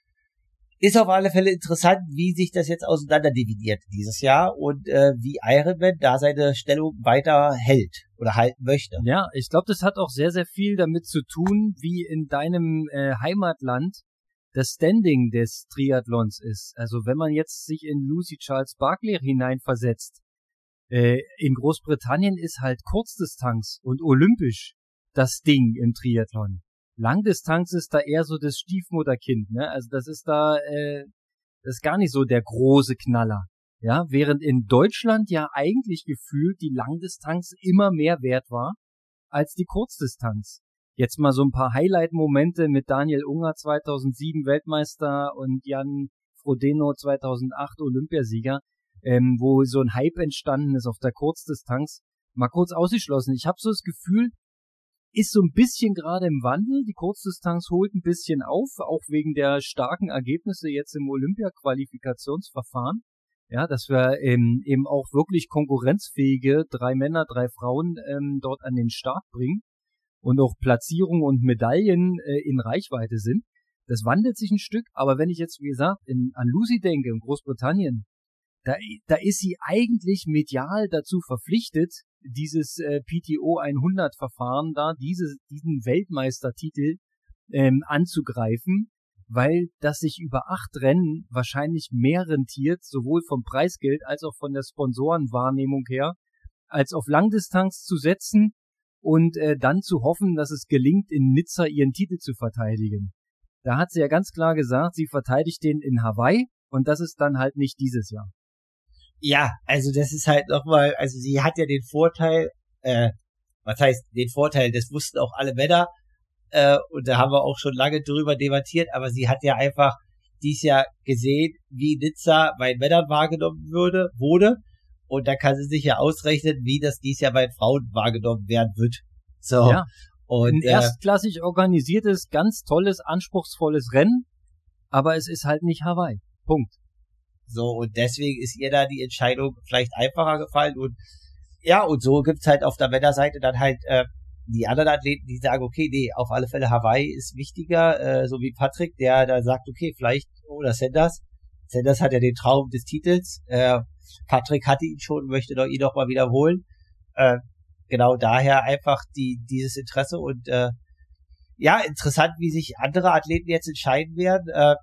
Ist auf alle Fälle interessant, wie sich das jetzt auseinanderdividiert dieses Jahr und äh, wie Ironman da seine Stellung weiter hält oder halten möchte. Ja, ich glaube, das hat auch sehr, sehr viel damit zu tun, wie in deinem äh, Heimatland das Standing des Triathlons ist. Also wenn man jetzt sich in Lucy Charles Barkley hineinversetzt, äh, in Großbritannien ist halt Kurzdistanz und olympisch das Ding im Triathlon. Langdistanz ist da eher so das Stiefmutterkind, ne? Also das ist da, äh, das ist gar nicht so der große Knaller, ja? Während in Deutschland ja eigentlich gefühlt die Langdistanz immer mehr wert war als die Kurzdistanz. Jetzt mal so ein paar Highlight-Momente mit Daniel Unger zweitausendsieben Weltmeister und Jan Frodeno zweitausendacht Olympiasieger, ähm, wo so ein Hype entstanden ist auf der Kurzdistanz. Mal kurz ausgeschlossen. Ich habe so das Gefühl, ist so ein bisschen gerade im Wandel. Die Kurzdistanz holt ein bisschen auf, auch wegen der starken Ergebnisse jetzt im Olympia-Qualifikationsverfahren. Ja, dass wir ähm, eben auch wirklich konkurrenzfähige drei Männer, drei Frauen ähm, dort an den Start bringen und auch Platzierungen und Medaillen äh, in Reichweite sind. Das wandelt sich ein Stück, aber wenn ich jetzt, wie gesagt, in, an Lucy denke, in Großbritannien, da, da ist sie eigentlich medial dazu verpflichtet, dieses äh, P T O hundert Verfahren da, diese, diesen Weltmeistertitel ähm, anzugreifen, weil das sich über acht Rennen wahrscheinlich mehr rentiert, sowohl vom Preisgeld als auch von der Sponsorenwahrnehmung her, als auf Langdistanz zu setzen und äh, dann zu hoffen, dass es gelingt, in Nizza ihren Titel zu verteidigen. Da hat sie ja ganz klar gesagt, sie verteidigt den in Hawaii und das ist dann halt nicht dieses Jahr. Ja, also das ist halt nochmal, also sie hat ja den Vorteil, äh, was heißt den Vorteil, das wussten auch alle Männer, äh, und da haben wir auch schon lange drüber debattiert, aber sie hat ja einfach dies Jahr gesehen, wie Nizza bei Männern wahrgenommen würde, wurde, und da kann sie sich ja ausrechnen, wie das dies Jahr bei Frauen wahrgenommen werden wird. So. Ja. Und, ein äh, erstklassig organisiertes, ganz tolles, anspruchsvolles Rennen, aber es ist halt nicht Hawaii. Punkt. So, und deswegen ist ihr da die Entscheidung vielleicht einfacher gefallen, und ja, und so gibt's halt auf der Männerseite dann halt äh, die anderen Athleten, die sagen, okay, nee, auf alle Fälle Hawaii ist wichtiger, äh, so wie Patrick, der da sagt, okay, vielleicht, oder Sanders. Sanders hat ja den Traum des Titels, äh, Patrick hatte ihn schon, möchte doch ihn noch mal wiederholen. Äh, genau daher einfach die dieses Interesse, und äh, ja, interessant, wie sich andere Athleten jetzt entscheiden werden, äh,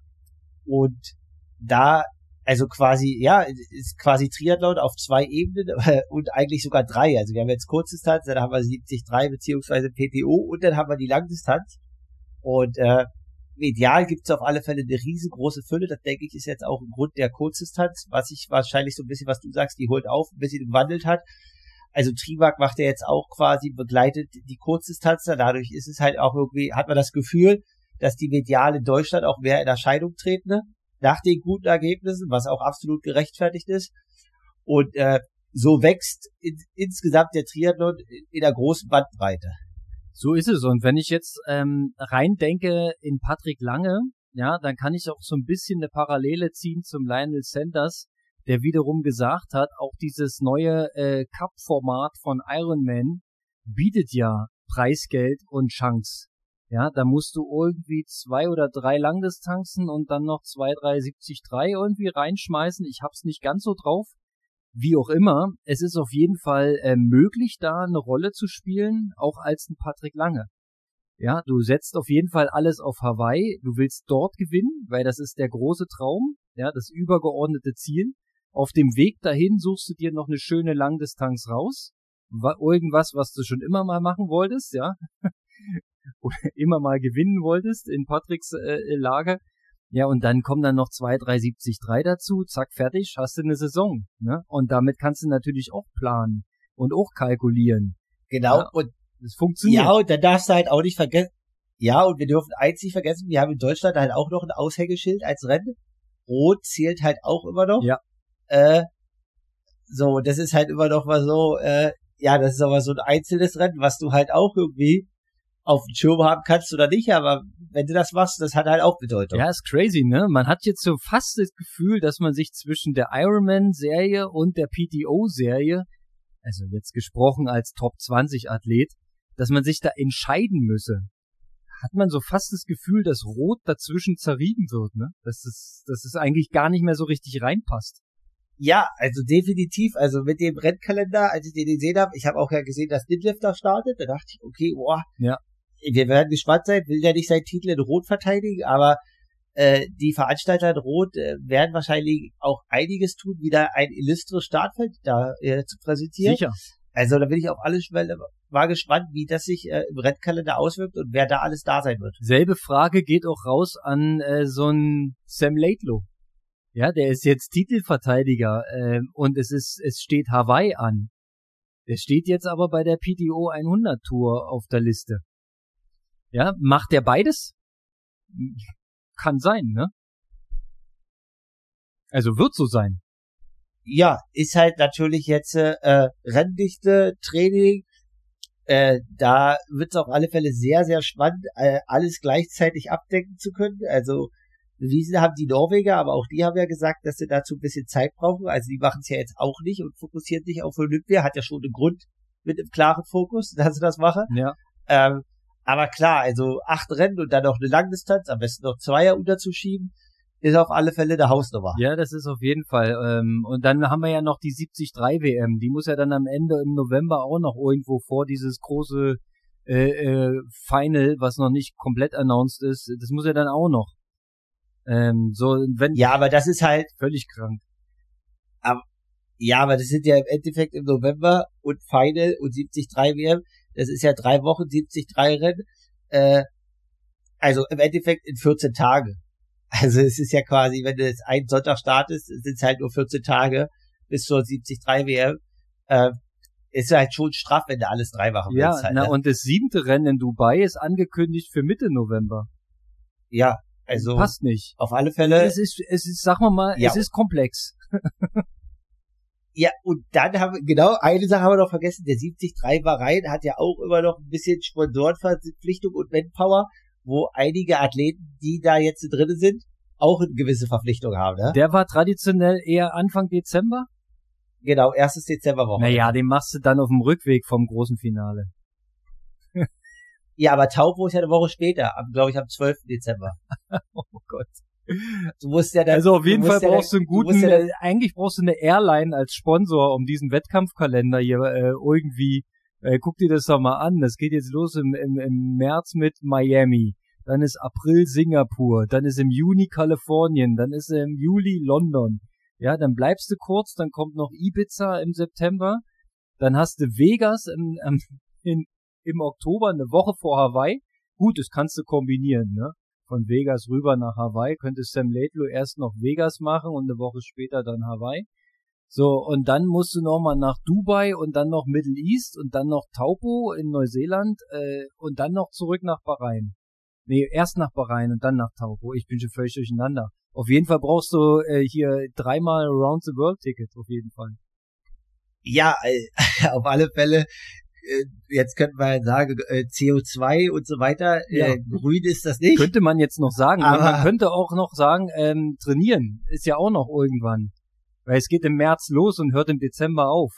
und da, also quasi, ja, ist quasi Triathlon auf zwei Ebenen äh, und eigentlich sogar drei. Also wir haben jetzt Kurzdistanz, dann haben wir siebzig Komma drei beziehungsweise P T O und dann haben wir die Langdistanz. Und äh, medial gibt's auf alle Fälle eine riesengroße Fülle. Das, denke ich, ist jetzt auch ein Grund der Kurzdistanz, was sich wahrscheinlich so ein bisschen, was du sagst, die holt auf, ein bisschen gewandelt hat. Also Trimark macht ja jetzt auch quasi, begleitet die Kurzdistanz. Dadurch ist es halt auch irgendwie, hat man das Gefühl, dass die medial in Deutschland auch mehr in Erscheinung treten, ne? Nach den guten Ergebnissen, was auch absolut gerechtfertigt ist. Und äh, so wächst in, insgesamt der Triathlon in der großen Bandbreite. So ist es. Und wenn ich jetzt ähm, rein denke in Patrick Lange, ja, dann kann ich auch so ein bisschen eine Parallele ziehen zum Lionel Sanders, der wiederum gesagt hat, auch dieses neue äh, Cup-Format von Ironman bietet ja Preisgeld und Chance. Ja, da musst du irgendwie zwei oder drei Langdistanzen und dann noch zwei, drei siebzig drei irgendwie reinschmeißen. Ich hab's nicht ganz so drauf. Wie auch immer, es ist auf jeden Fall äh, möglich, da eine Rolle zu spielen, auch als ein Patrick Lange. Ja, du setzt auf jeden Fall alles auf Hawaii. Du willst dort gewinnen, weil das ist der große Traum, ja, das übergeordnete Ziel. Auf dem Weg dahin suchst du dir noch eine schöne Langdistanz raus. Irgendwas, was du schon immer mal machen wolltest, ja. Oder immer mal gewinnen wolltest in Patricks äh, Lager. Ja, und dann kommen dann noch zwei, drei siebzig drei dazu, zack, fertig, hast du eine Saison, ne? Und damit kannst du natürlich auch planen und auch kalkulieren. Genau, ja, und das funktioniert. Ja, und dann darfst du halt auch nicht vergessen, ja, und wir dürfen eins nicht vergessen, wir haben in Deutschland halt auch noch ein Aushängeschild als Rennen. Rot zählt halt auch immer noch. Ja. Äh, so, das ist halt immer noch mal so, äh, ja, das ist aber so ein einzelnes Rennen, was du halt auch irgendwie auf dem Schirm haben kannst oder nicht, aber wenn du das machst, das hat halt auch Bedeutung. Ja, ist crazy, ne? Man hat jetzt so fast das Gefühl, dass man sich zwischen der Ironman-Serie und der P T O-Serie, also jetzt gesprochen als Top zwanzig Athlet, dass man sich da entscheiden müsse. Hat man so fast das Gefühl, dass Rot dazwischen zerrieben wird, ne? Dass es, dass es eigentlich gar nicht mehr so richtig reinpasst. Ja, also definitiv, also mit dem Rennkalender, als ich den gesehen habe, ich habe auch ja gesehen, dass Ditlev da startet, da dachte ich, okay, boah, ja. Wir werden gespannt sein, will ja nicht seinen Titel in Rot verteidigen, aber äh, die Veranstalter in Rot äh, werden wahrscheinlich auch einiges tun, wieder ein illustres Startfeld da äh, zu präsentieren. Sicher. Also da bin ich auf alle Fälle mal gespannt, wie das sich äh, im Rennkalender auswirkt und wer da alles da sein wird. Selbe Frage geht auch raus an äh, so einen Sam Laidlow. Ja, der ist jetzt Titelverteidiger äh, und es ist es steht Hawaii an. Der steht jetzt aber bei der P T O hundert Tour auf der Liste. Ja, macht der beides? Kann sein, ne? Also wird so sein. Ja, ist halt natürlich jetzt äh, Renndichte, Training, äh, da wird es auf alle Fälle sehr, sehr spannend, äh, alles gleichzeitig abdecken zu können. Also bewiesen haben die Norweger, aber auch die haben ja gesagt, dass sie dazu ein bisschen Zeit brauchen. Also die machen es ja jetzt auch nicht und fokussieren sich auf Olympia. Hat ja schon einen Grund mit einem klaren Fokus, dass sie das machen. Ja. Ähm, Aber klar, also acht Rennen und dann noch eine Langdistanz, am besten noch Zweier unterzuschieben, ist auf alle Fälle eine Hausnummer. Ja, das ist auf jeden Fall. Ähm, und dann haben wir ja noch die siebzig drei W M. Die muss ja dann am Ende im November auch noch irgendwo vor dieses große äh, äh, Final, was noch nicht komplett announced ist. Das muss ja dann auch noch. Ähm, so, wenn. Ja, aber das ist halt. Völlig krank. Aber, ja, aber das sind ja im Endeffekt im November und Final und siebzig drei W M. Das ist ja drei Wochen, siebzig drei Rennen. Äh, also im Endeffekt in vierzehn Tage. Also es ist ja quasi, wenn du jetzt einen Sonntag startest, sind es halt nur vierzehn Tage bis zur siebzig drei W M. Äh, ist halt schon straff, wenn du alles drei machen ja, willst. Halt, na ne? und das siebte Rennen in Dubai ist angekündigt für Mitte November. Ja, also passt nicht. Auf alle Fälle. Es ist, es ist, sag mal mal, ja. es ist komplex. Ja, und dann haben wir, genau, eine Sache haben wir noch vergessen, der siebzig drei Bahrain hat ja auch immer noch ein bisschen Sponsorenverpflichtung und Manpower, wo einige Athleten, die da jetzt drin sind, auch eine gewisse Verpflichtung haben, ne? Der war traditionell eher Anfang Dezember? Genau, erstes Dezemberwoche. Naja, den machst du dann auf dem Rückweg vom großen Finale. Ja, aber Taupo ist ja eine Woche später, glaube ich am zwölften Dezember. Oh Gott. Du musst ja dann, also auf jeden Fall ja brauchst dann, du einen guten, du ja dann, äh, eigentlich brauchst du eine Airline als Sponsor, um diesen Wettkampfkalender hier äh, irgendwie, äh, guck dir das doch mal an, das geht jetzt los im, im, im März mit Miami, dann ist April Singapur, dann ist im Juni Kalifornien, dann ist im Juli London, ja, dann bleibst du kurz, dann kommt noch Ibiza im September, dann hast du Vegas im, im, in, im Oktober, eine Woche vor Hawaii, gut, das kannst du kombinieren, ne? Von Vegas rüber nach Hawaii, könnte Sam Laidlow erst noch Vegas machen und eine Woche später dann Hawaii. So, und dann musst du nochmal nach Dubai und dann noch Middle East und dann noch Taupo in Neuseeland äh, und dann noch zurück nach Bahrain. Nee, erst nach Bahrain und dann nach Taupo. Ich bin schon völlig durcheinander. Auf jeden Fall brauchst du äh, hier dreimal Around the World Ticket, auf jeden Fall. Ja, äh, auf alle Fälle. Jetzt könnte man sagen, C O zwei und so weiter, ja. äh, grün ist das nicht. Könnte man jetzt noch sagen, aber man könnte auch noch sagen, ähm, trainieren ist ja auch noch irgendwann. Weil es geht im März los und hört im Dezember auf.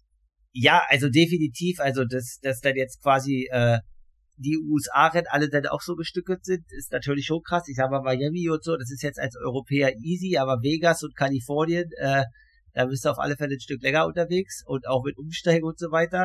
Ja, also definitiv, also dass, dass dann jetzt quasi äh, die U S A-Rennen alle dann auch so gestückelt sind, ist natürlich schon krass. Ich sag mal Miami und so, das ist jetzt als Europäer easy, aber Vegas und Kalifornien, äh, da bist du auf alle Fälle ein Stück länger unterwegs und auch mit Umsteigen und so weiter.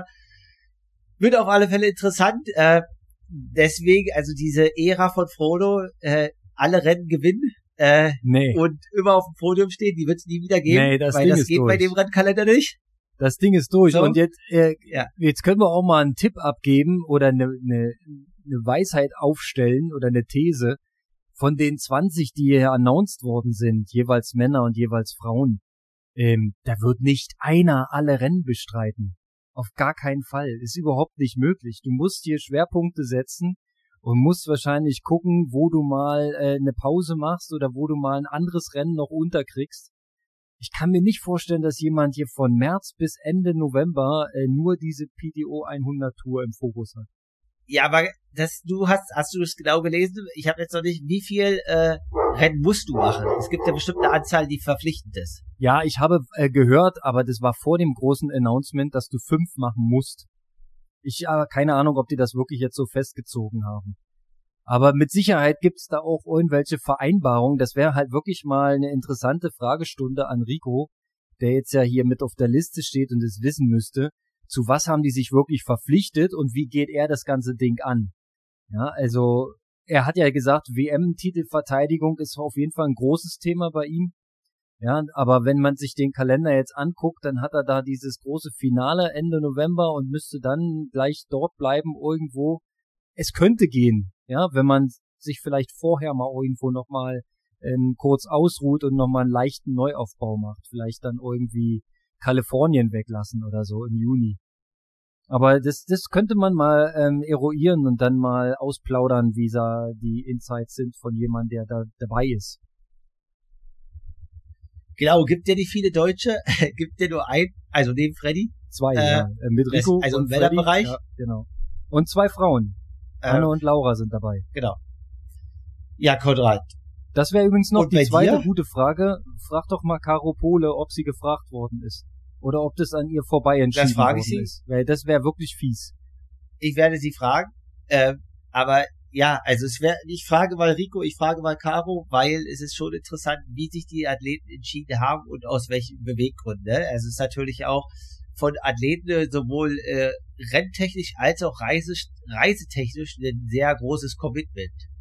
Wird auf alle Fälle interessant. Äh, deswegen, also diese Ära von Frodo, äh, alle Rennen gewinnen äh, nee. und immer auf dem Podium stehen, die wird es nie wieder geben, nee, das weil Ding das ist geht durch. Bei dem Rennkalender nicht. Das Ding ist durch. So. Und jetzt, äh, ja. jetzt können wir auch mal einen Tipp abgeben oder eine, eine, eine Weisheit aufstellen oder eine These von den zwanzig, die hier announced worden sind, jeweils Männer und jeweils Frauen. Ähm, da wird nicht einer alle Rennen bestreiten. Auf gar keinen Fall. Ist überhaupt nicht möglich. Du musst hier Schwerpunkte setzen und musst wahrscheinlich gucken, wo du mal äh, eine Pause machst oder wo du mal ein anderes Rennen noch unterkriegst. Ich kann mir nicht vorstellen, dass jemand hier von März bis Ende November äh, nur diese P T O hundert Tour im Fokus hat. Ja, aber das, du hast, hast du das genau gelesen? Ich habe jetzt noch nicht, wie viel äh, Rennen musst du machen? Es gibt ja bestimmt eine Anzahl, die verpflichtend ist. Ja, ich habe äh, gehört, aber das war vor dem großen Announcement, dass du fünf machen musst. Ich habe keine Ahnung, ob die das wirklich jetzt so festgezogen haben. Aber mit Sicherheit gibt's da auch irgendwelche Vereinbarungen. Das wäre halt wirklich mal eine interessante Fragestunde an Rico, der jetzt ja hier mit auf der Liste steht und es wissen müsste. Zu was haben die sich wirklich verpflichtet und wie geht er das ganze Ding an? Ja, also er hat ja gesagt, W M-Titelverteidigung ist auf jeden Fall ein großes Thema bei ihm. Ja, aber wenn man sich den Kalender jetzt anguckt, dann hat er da dieses große Finale Ende November und müsste dann gleich dort bleiben irgendwo. Es könnte gehen, ja, wenn man sich vielleicht vorher mal irgendwo nochmal ähm, kurz ausruht und nochmal einen leichten Neuaufbau macht. Vielleicht dann irgendwie Kalifornien weglassen oder so im Juni. Aber das, das könnte man mal ähm, eruieren und dann mal ausplaudern, wie da die Insights sind von jemandem, der da dabei ist. Genau, gibt ja nicht viele Deutsche, gibt ja nur ein, also neben Freddy. Zwei, äh, ja, mit Rico also und im Männerbereich. Ja, genau. Und zwei Frauen. Anne äh, und Laura sind dabei. Genau. Ja, Konrad. Das wäre übrigens noch und die zweite dir? gute Frage. Frag doch mal Caro Pole, ob sie gefragt worden ist. Oder ob das an ihr vorbei entschieden das frage worden ich sie. ist. Weil das wäre wirklich fies. Ich werde sie fragen. Äh, aber ja, also es wäre, ich frage mal Rico, ich frage mal Caro, weil es ist schon interessant, wie sich die Athleten entschieden haben und aus welchen Beweggründen. Ne? Also es ist natürlich auch von Athleten sowohl äh, renntechnisch als auch reise, reisetechnisch ein sehr großes Commitment.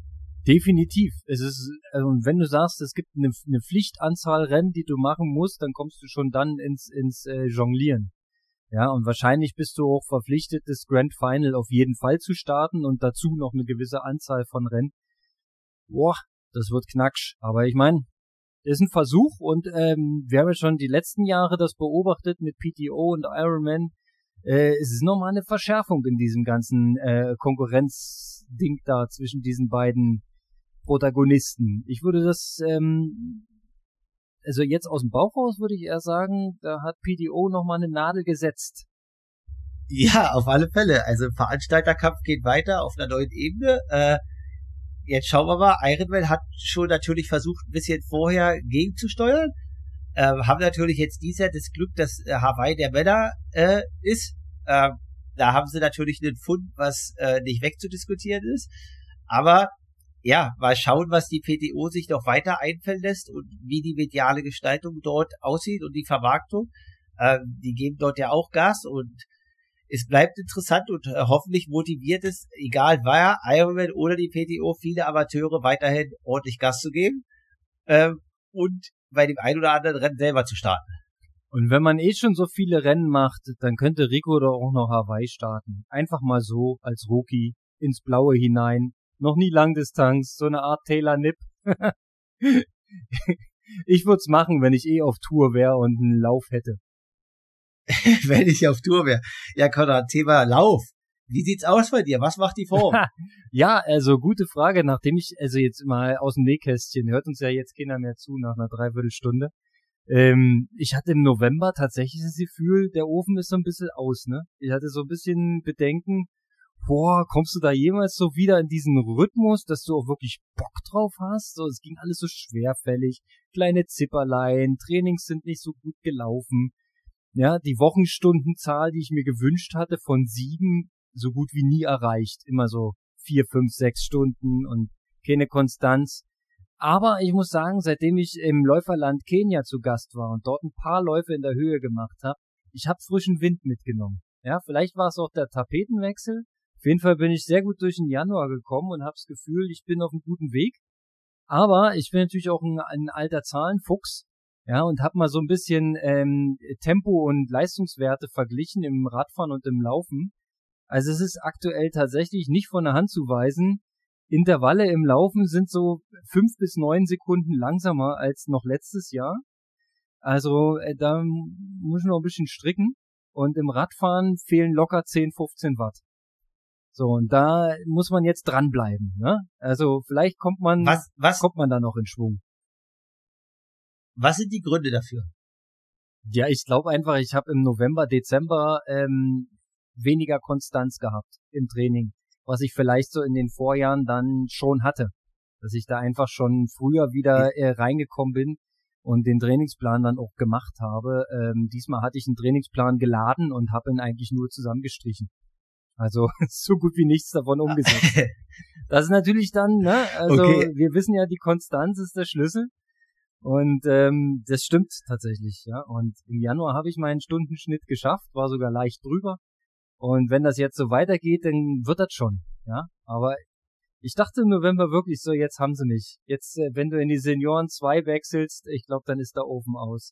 Definitiv. Es ist, also wenn du sagst, es gibt eine, eine Pflichtanzahl Rennen, die du machen musst, dann kommst du schon dann ins, ins äh, Jonglieren. Ja, und wahrscheinlich bist du auch verpflichtet, das Grand Final auf jeden Fall zu starten und dazu noch eine gewisse Anzahl von Rennen. Boah, das wird knacksch. Aber ich meine, ist ein Versuch und ähm, wir haben ja schon die letzten Jahre das beobachtet mit P T O und Ironman. Äh, es ist nochmal eine Verschärfung in diesem ganzen äh, Konkurrenzding da zwischen diesen beiden Protagonisten. Ich würde das, ähm, also jetzt aus dem Bauch raus würde ich eher sagen, da hat P T O nochmal eine Nadel gesetzt. Ja, auf alle Fälle. Also Veranstalterkampf geht weiter auf einer neuen Ebene. Äh, jetzt schauen wir mal. Ironman hat schon natürlich versucht, ein bisschen vorher gegenzusteuern. Äh, haben natürlich jetzt dieses Jahr das Glück, dass äh, Hawaii der Männer äh, ist. Äh, da haben sie natürlich einen Fund, was äh, nicht wegzudiskutieren ist. Aber ja, mal schauen, was die P T O sich noch weiter einfallen lässt und wie die mediale Gestaltung dort aussieht und die Vermarktung. Äh, die geben dort ja auch Gas und es bleibt interessant und äh, hoffentlich motiviert es, egal wer, Ironman oder die P T O, viele Amateure weiterhin ordentlich Gas zu geben äh, und bei dem ein oder anderen Rennen selber zu starten. Und wenn man eh schon so viele Rennen macht, dann könnte Rico doch auch noch Hawaii starten. Einfach mal so als Rookie ins Blaue hinein. Noch nie Langdistanz, so eine Art Taylor Nipp. Ich würde es machen, wenn ich eh auf Tour wäre und einen Lauf hätte. Wenn ich auf Tour wäre. Ja, Konrad, Thema Lauf. Wie sieht's aus bei dir? Was macht die Form? Ja, also gute Frage, nachdem ich, also jetzt mal aus dem Nähkästchen, hört uns ja jetzt keiner mehr zu nach einer Dreiviertelstunde. Ähm, ich hatte im November tatsächlich das Gefühl, der Ofen ist so ein bisschen aus, ne? Ich hatte so ein bisschen Bedenken, boah, kommst du da jemals so wieder in diesen Rhythmus, dass du auch wirklich Bock drauf hast? So, es ging alles so schwerfällig, kleine Zipperlein, Trainings sind nicht so gut gelaufen. Ja, die Wochenstundenzahl, die ich mir gewünscht hatte, von sieben, so gut wie nie erreicht. Immer so vier, fünf, sechs Stunden und keine Konstanz. Aber ich muss sagen, seitdem ich im Läuferland Kenia zu Gast war und dort ein paar Läufe in der Höhe gemacht habe, ich habe frischen Wind mitgenommen. Ja, vielleicht war es auch der Tapetenwechsel. Auf jeden Fall bin ich sehr gut durch den Januar gekommen und habe das Gefühl, ich bin auf einem guten Weg. Aber ich bin natürlich auch ein, ein alter Zahlenfuchs, ja, und habe mal so ein bisschen ähm, Tempo und Leistungswerte verglichen im Radfahren und im Laufen. Also es ist aktuell tatsächlich nicht von der Hand zu weisen. Intervalle im Laufen sind so fünf bis neun Sekunden langsamer als noch letztes Jahr. Also äh, da muss ich noch ein bisschen stricken. Und im Radfahren fehlen locker zehn, fünfzehn Watt. So, und da muss man jetzt dranbleiben, ne? Also vielleicht kommt man, was, was, kommt man da noch in Schwung. Was sind die Gründe dafür? Ja, ich glaube einfach, ich habe im November, Dezember ähm, weniger Konstanz gehabt im Training, was ich vielleicht so in den Vorjahren dann schon hatte. Dass ich da einfach schon früher wieder äh, reingekommen bin und den Trainingsplan dann auch gemacht habe. Ähm, diesmal hatte ich einen Trainingsplan geladen und habe ihn eigentlich nur zusammengestrichen. Also so gut wie nichts davon umgesetzt. Das ist natürlich dann, ne, also okay. Wir wissen ja, die Konstanz ist der Schlüssel und ähm, das stimmt tatsächlich, ja. Und im Januar habe ich meinen Stundenschnitt geschafft, war sogar leicht drüber. Und wenn das jetzt so weitergeht, dann wird das schon, ja. Aber ich dachte im November wirklich so, jetzt haben sie mich. Jetzt, äh, wenn du in die Senioren zwei wechselst, ich glaube, dann ist der Ofen aus.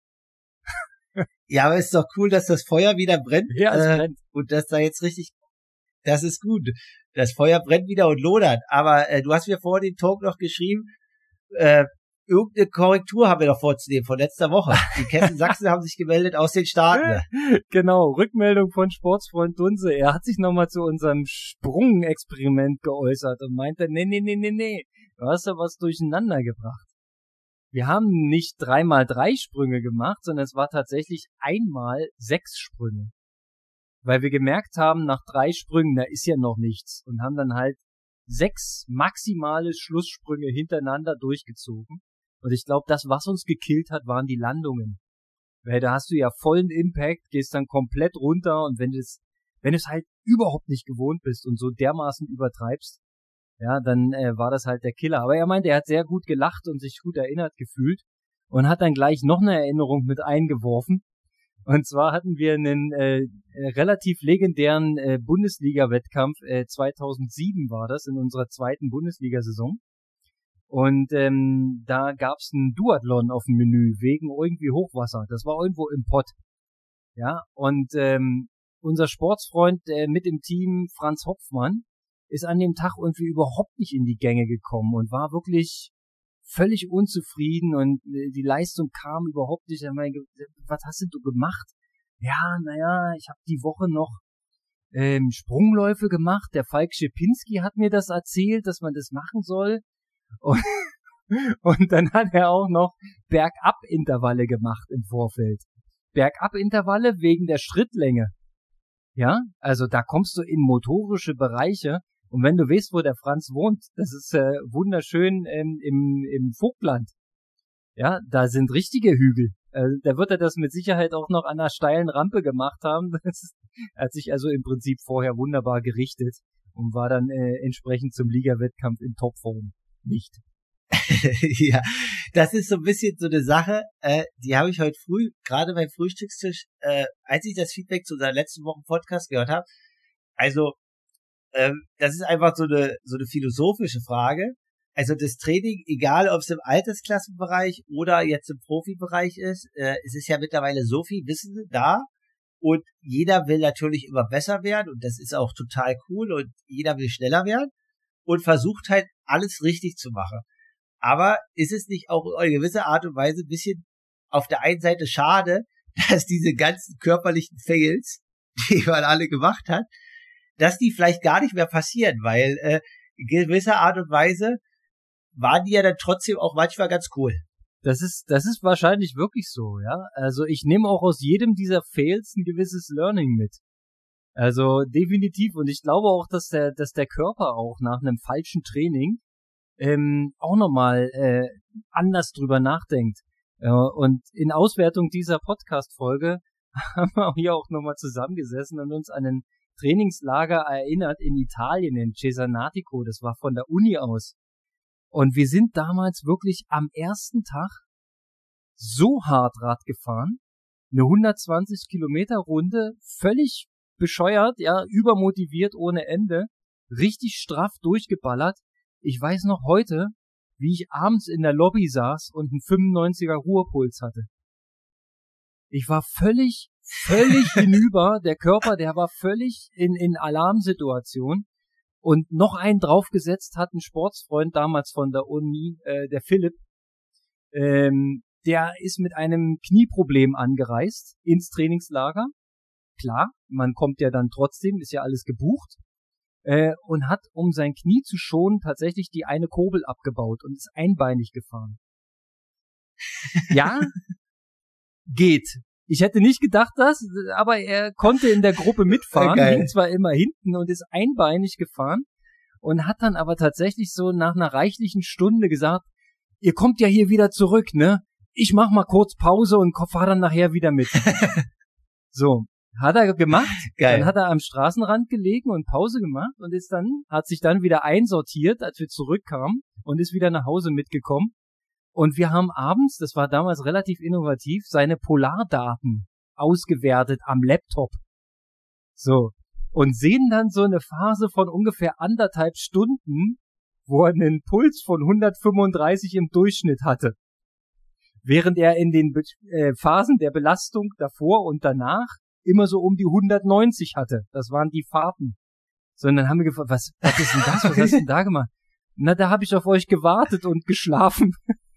Ja, aber ist doch cool, dass das Feuer wieder brennt. Ja, es äh, brennt. Und dass da jetzt richtig, das ist gut. Das Feuer brennt wieder und lodert. Aber äh, du hast mir vor dem Talk noch geschrieben, äh, irgendeine Korrektur haben wir noch vorzunehmen von letzter Woche. Die Kessen Sachsen haben sich gemeldet aus den Staaten. Genau, Rückmeldung von Sportsfreund Dunse. Er hat sich nochmal zu unserem Sprung-Experiment geäußert und meinte, nee, nee, nee, nee, nee, du hast da was durcheinander gebracht. Wir haben nicht dreimal drei Sprünge gemacht, sondern es war tatsächlich einmal sechs Sprünge. Weil wir gemerkt haben, nach drei Sprüngen, da ist ja noch nichts. Und haben dann halt sechs maximale Schlusssprünge hintereinander durchgezogen. Und ich glaube, das, was uns gekillt hat, waren die Landungen. Weil da hast du ja vollen Impact, gehst dann komplett runter und wenn du es, wenn du es halt überhaupt nicht gewohnt bist und so dermaßen übertreibst, ja, dann äh, war das halt der Killer. Aber er meinte, er hat sehr gut gelacht und sich gut erinnert gefühlt und hat dann gleich noch eine Erinnerung mit eingeworfen. Und zwar hatten wir einen äh, relativ legendären äh, Bundesliga-Wettkampf, äh, zweitausendsieben war das, in unserer zweiten Bundesliga-Saison. Und ähm, da gab's einen Duathlon auf dem Menü, wegen irgendwie Hochwasser. Das war irgendwo im Pott. Ja, und ähm, unser Sportsfreund äh, mit im Team, Franz Hopfmann, ist an dem Tag irgendwie überhaupt nicht in die Gänge gekommen und war wirklich völlig unzufrieden und die Leistung kam überhaupt nicht. Er meinte, was hast denn du gemacht? Ja, naja, ich habe die Woche noch ähm, Sprungläufe gemacht. Der Falk Schepinski hat mir das erzählt, dass man das machen soll. Und, und dann hat er auch noch Bergab-Intervalle gemacht im Vorfeld. Bergab-Intervalle wegen der Schrittlänge. Ja, also da kommst du in motorische Bereiche. Und wenn du weißt, wo der Franz wohnt, das ist äh, wunderschön ähm, im, im Vogtland. Ja, da sind richtige Hügel. Äh, da wird er das mit Sicherheit auch noch an einer steilen Rampe gemacht haben. Das ist, er hat sich also im Prinzip vorher wunderbar gerichtet und war dann äh, entsprechend zum Liga-Wettkampf in Topform. Nicht. Ja, das ist so ein bisschen so eine Sache, äh, die habe ich heute früh, gerade beim Frühstückstisch, äh, als ich das Feedback zu unserem letzten Wochen Podcast gehört habe. Also, ähm, das ist einfach so eine so eine philosophische Frage. Also das Training, egal ob es im Altersklassenbereich oder jetzt im Profibereich ist, äh, es ist ja mittlerweile so viel Wissen da und jeder will natürlich immer besser werden und das ist auch total cool und jeder will schneller werden und versucht halt alles richtig zu machen. Aber ist es nicht auch in gewisser Art und Weise ein bisschen auf der einen Seite schade, dass diese ganzen körperlichen Fails, die man alle gemacht hat, dass die vielleicht gar nicht mehr passieren, weil äh, in gewisser Art und Weise waren die ja dann trotzdem auch manchmal ganz cool. Das ist, das ist wahrscheinlich wirklich so, ja. Also ich nehme auch aus jedem dieser Fails ein gewisses Learning mit. Also definitiv. Und ich glaube auch, dass der, dass der Körper auch nach einem falschen Training ähm, auch nochmal äh, anders drüber nachdenkt. Äh, und in Auswertung dieser Podcast-Folge haben wir hier auch nochmal zusammengesessen und uns an ein Trainingslager erinnert in Italien, in Cesanatico. Das war von der Uni aus. Und wir sind damals wirklich am ersten Tag so hart Rad gefahren, eine hundertzwanzig Kilometer Runde, völlig bescheuert, ja, übermotiviert ohne Ende, richtig straff durchgeballert. Ich weiß noch heute, wie ich abends in der Lobby saß und einen fünfundneunziger Ruhepuls hatte. Ich war völlig, völlig hinüber, der Körper, der war völlig in, in Alarmsituation. Und noch einen draufgesetzt hat ein Sportsfreund damals von der Uni, äh, der Philipp, ähm, der ist mit einem Knieproblem angereist ins Trainingslager. Klar, man kommt ja dann trotzdem, ist ja alles gebucht. Äh, und hat, um sein Knie zu schonen, tatsächlich die eine Kurbel abgebaut und ist einbeinig gefahren. Ja, geht. Ich hätte nicht gedacht das, aber er konnte in der Gruppe mitfahren, Geil. ging zwar immer hinten und ist einbeinig gefahren und hat dann aber tatsächlich so nach einer reichlichen Stunde gesagt, ihr kommt ja hier wieder zurück, ne? Ich mach mal kurz Pause und fahr dann nachher wieder mit. So, hat er gemacht, Geil. Dann hat er am Straßenrand gelegen und Pause gemacht und ist dann, hat sich dann wieder einsortiert, als wir zurückkamen und ist wieder nach Hause mitgekommen. Und wir haben abends, das war damals relativ innovativ, seine Polardaten ausgewertet am Laptop. So. Und sehen dann so eine Phase von ungefähr anderthalb Stunden, wo er einen Puls von hundertfünfunddreißig im Durchschnitt hatte. Während er in den Be- äh, Phasen der Belastung davor und danach immer so um die hundertneunzig hatte. Das waren die Fahrten. So, und dann haben wir gefragt, was, was ist denn das? Was hast du denn da gemacht? Na, da habe ich auf euch gewartet und geschlafen.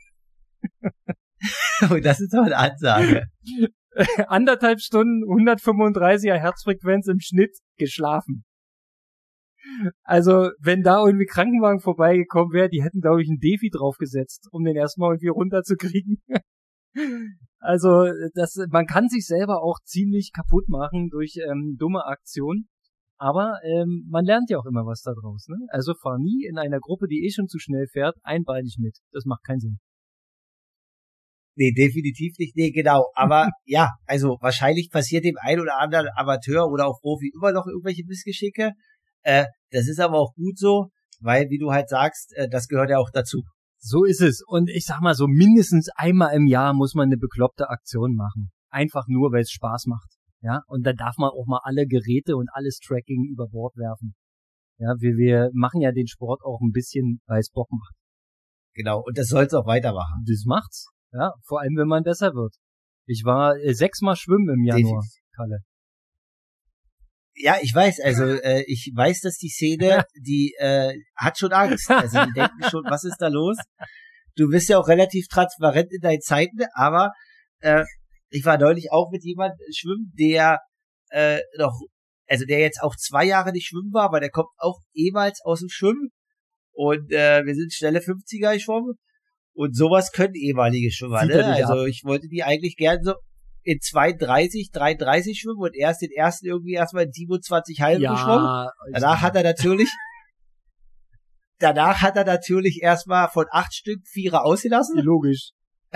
Oh, das ist doch eine Ansage. Anderthalb Stunden, hundertfünfunddreißiger Herzfrequenz im Schnitt, geschlafen. Also, wenn da irgendwie Krankenwagen vorbeigekommen wäre, die hätten, glaube ich, ein Defi draufgesetzt, um den erstmal irgendwie runterzukriegen. Also, das, man kann sich selber auch ziemlich kaputt machen durch ähm, dumme Aktionen. Aber ähm, man lernt ja auch immer was da draus, ne? Also fahr nie in einer Gruppe, die eh schon zu schnell fährt, einbeinig mit. Das macht keinen Sinn. Nee, definitiv nicht. Nee, genau. Aber ja, also wahrscheinlich passiert dem ein oder anderen Amateur oder auch Profi immer noch irgendwelche Missgeschicke. Äh, das ist aber auch gut so, weil, wie du halt sagst, äh, das gehört ja auch dazu. So ist es. Und ich sag mal so, mindestens einmal im Jahr muss man eine bekloppte Aktion machen. einfach nur, weil es Spaß macht. Ja, und da darf man auch mal alle Geräte und alles Tracking über Bord werfen. Ja, wir, wir machen ja den Sport auch ein bisschen, weil es Bock macht. Genau, und das soll's auch weitermachen. Das macht's, ja, vor allem, wenn man besser wird. Ich war äh, sechsmal schwimmen im Januar, Definitiv. Kalle. Ja, ich weiß, also äh, ich weiß, dass die Szene, die äh, hat schon Angst. Also die denken schon, was ist da los? Du bist ja auch relativ transparent in deinen Zeiten, aber äh, ich war neulich auch mit jemandem schwimmen, der äh, noch, also der jetzt auch zwei Jahre nicht schwimmen war, aber der kommt auch ehemals aus dem Schwimmen. Und äh, wir sind schnelle fünfziger geschwommen. Und sowas können ehemalige Schwimmer, ne? Also ab. Ich wollte die eigentlich gern so in zweiunddreißig, dreiunddreißig schwimmen und erst den ersten irgendwie erstmal in siebenundzwanzig halben ja, geschwommen. Danach hat er natürlich, danach hat er natürlich erstmal von acht Stück Vierer ausgelassen. Logisch.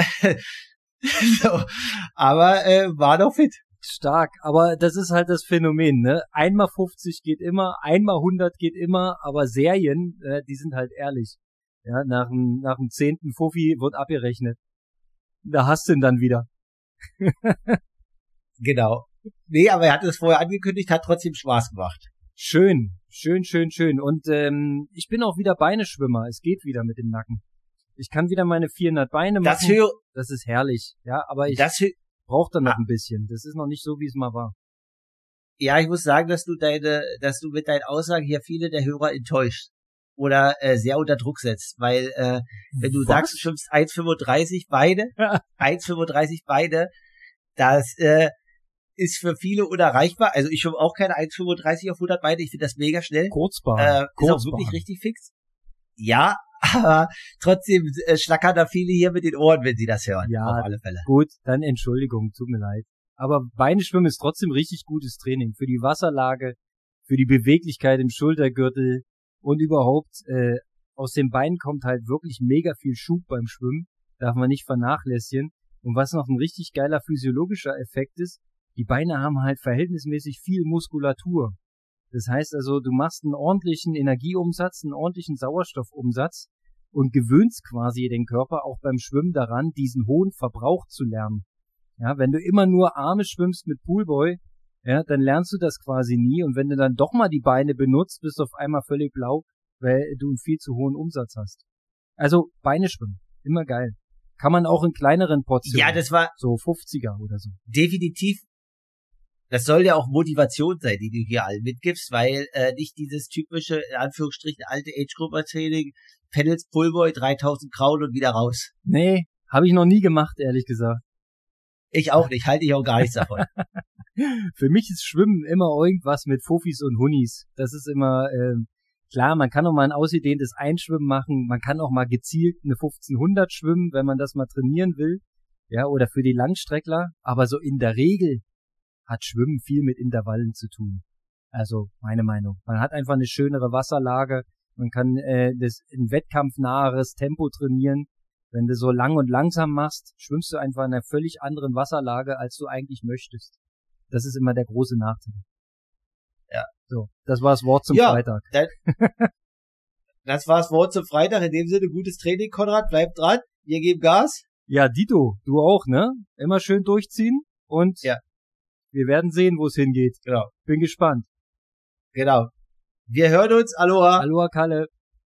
So, aber äh, war doch fit. Stark, aber das ist halt das Phänomen, ne? Einmal fünfzig geht immer, einmal hundert geht immer, aber Serien, äh, die sind halt ehrlich. Ja, nach dem, nach dem zehnten Fuffi wird abgerechnet. Da hast du ihn dann wieder. Genau. Nee, aber er hat es vorher angekündigt, hat trotzdem Spaß gemacht. Schön, schön, schön, schön. Und ähm, ich bin auch wieder Beineschwimmer. Es geht wieder mit dem Nacken. Ich kann wieder meine vierhundert Beine machen. Das, hör, das ist herrlich. Ja, aber ich das brauche dann noch ah. ein bisschen. Das ist noch nicht so, wie es mal war. Ja, ich muss sagen, dass du deine, dass du mit deinen Aussagen hier viele der Hörer enttäuscht oder äh, sehr unter Druck setzt, weil äh, wenn du Was? sagst, du schwimmst eins fünfunddreißig beide, eins fünfunddreißig beide, das äh, ist für viele unerreichbar. Also ich schwimme auch keine eins fünfunddreißig auf hundert beide, ich finde das mega schnell. Kurzbahn. Äh, ist auch wirklich richtig fix. Ja, aber trotzdem äh, schlackern da viele hier mit den Ohren, wenn sie das hören. Ja, auf alle Fälle. Gut, dann Entschuldigung, tut mir leid. Aber Beineschwimmen ist trotzdem richtig gutes Training. Für die Wasserlage, für die Beweglichkeit im Schultergürtel und überhaupt, äh, aus den Beinen kommt halt wirklich mega viel Schub beim Schwimmen. Darf man nicht vernachlässigen. Und was noch ein richtig geiler physiologischer Effekt ist, die Beine haben halt verhältnismäßig viel Muskulatur. Das heißt also, du machst einen ordentlichen Energieumsatz, einen ordentlichen Sauerstoffumsatz und gewöhnst quasi den Körper auch beim Schwimmen daran, diesen hohen Verbrauch zu lernen. Ja, wenn du immer nur Arme schwimmst mit Poolboy, ja, dann lernst du das quasi nie. Und wenn du dann doch mal die Beine benutzt, bist du auf einmal völlig blau, weil du einen viel zu hohen Umsatz hast. Also Beine schwimmen, immer geil. Kann man auch in kleineren Portionen. Ja, das war so fünfziger oder so. Definitiv. Das soll ja auch Motivation sein, die du hier allen mitgibst, weil äh, nicht dieses typische, in Anführungsstrichen, alte Age-Grouper-Training, Pedals, Pullboy, dreitausend Kraul und wieder raus. Nee, habe ich noch nie gemacht, ehrlich gesagt. Ich auch nicht, halte ich auch gar nichts davon. Für mich ist Schwimmen immer irgendwas mit Fuffis und Hunnis. Das ist immer, ähm, klar, man kann auch mal ein ausgedehntes Einschwimmen machen, man kann auch mal gezielt eine fünfzehnhundert schwimmen, wenn man das mal trainieren will, ja, oder für die Langstreckler, aber so in der Regel hat Schwimmen viel mit Intervallen zu tun. Also, meine Meinung. Man hat einfach eine schönere Wasserlage, man kann äh, das ein wettkampfnaheres Tempo trainieren. Wenn du so lang und langsam machst, schwimmst du einfach in einer völlig anderen Wasserlage, als du eigentlich möchtest. Das ist immer der große Nachteil. Ja. So, das war das Wort zum ja, Freitag. Das, das war das Wort zum Freitag. In dem Sinne, gutes Training, Konrad. Bleib dran. Wir geben Gas. Ja, Dito, du auch, ne? Immer schön durchziehen und ja. Wir werden sehen, wo es hingeht. Genau. Bin gespannt. Genau. Wir hören uns. Aloha. Aloha, Kalle.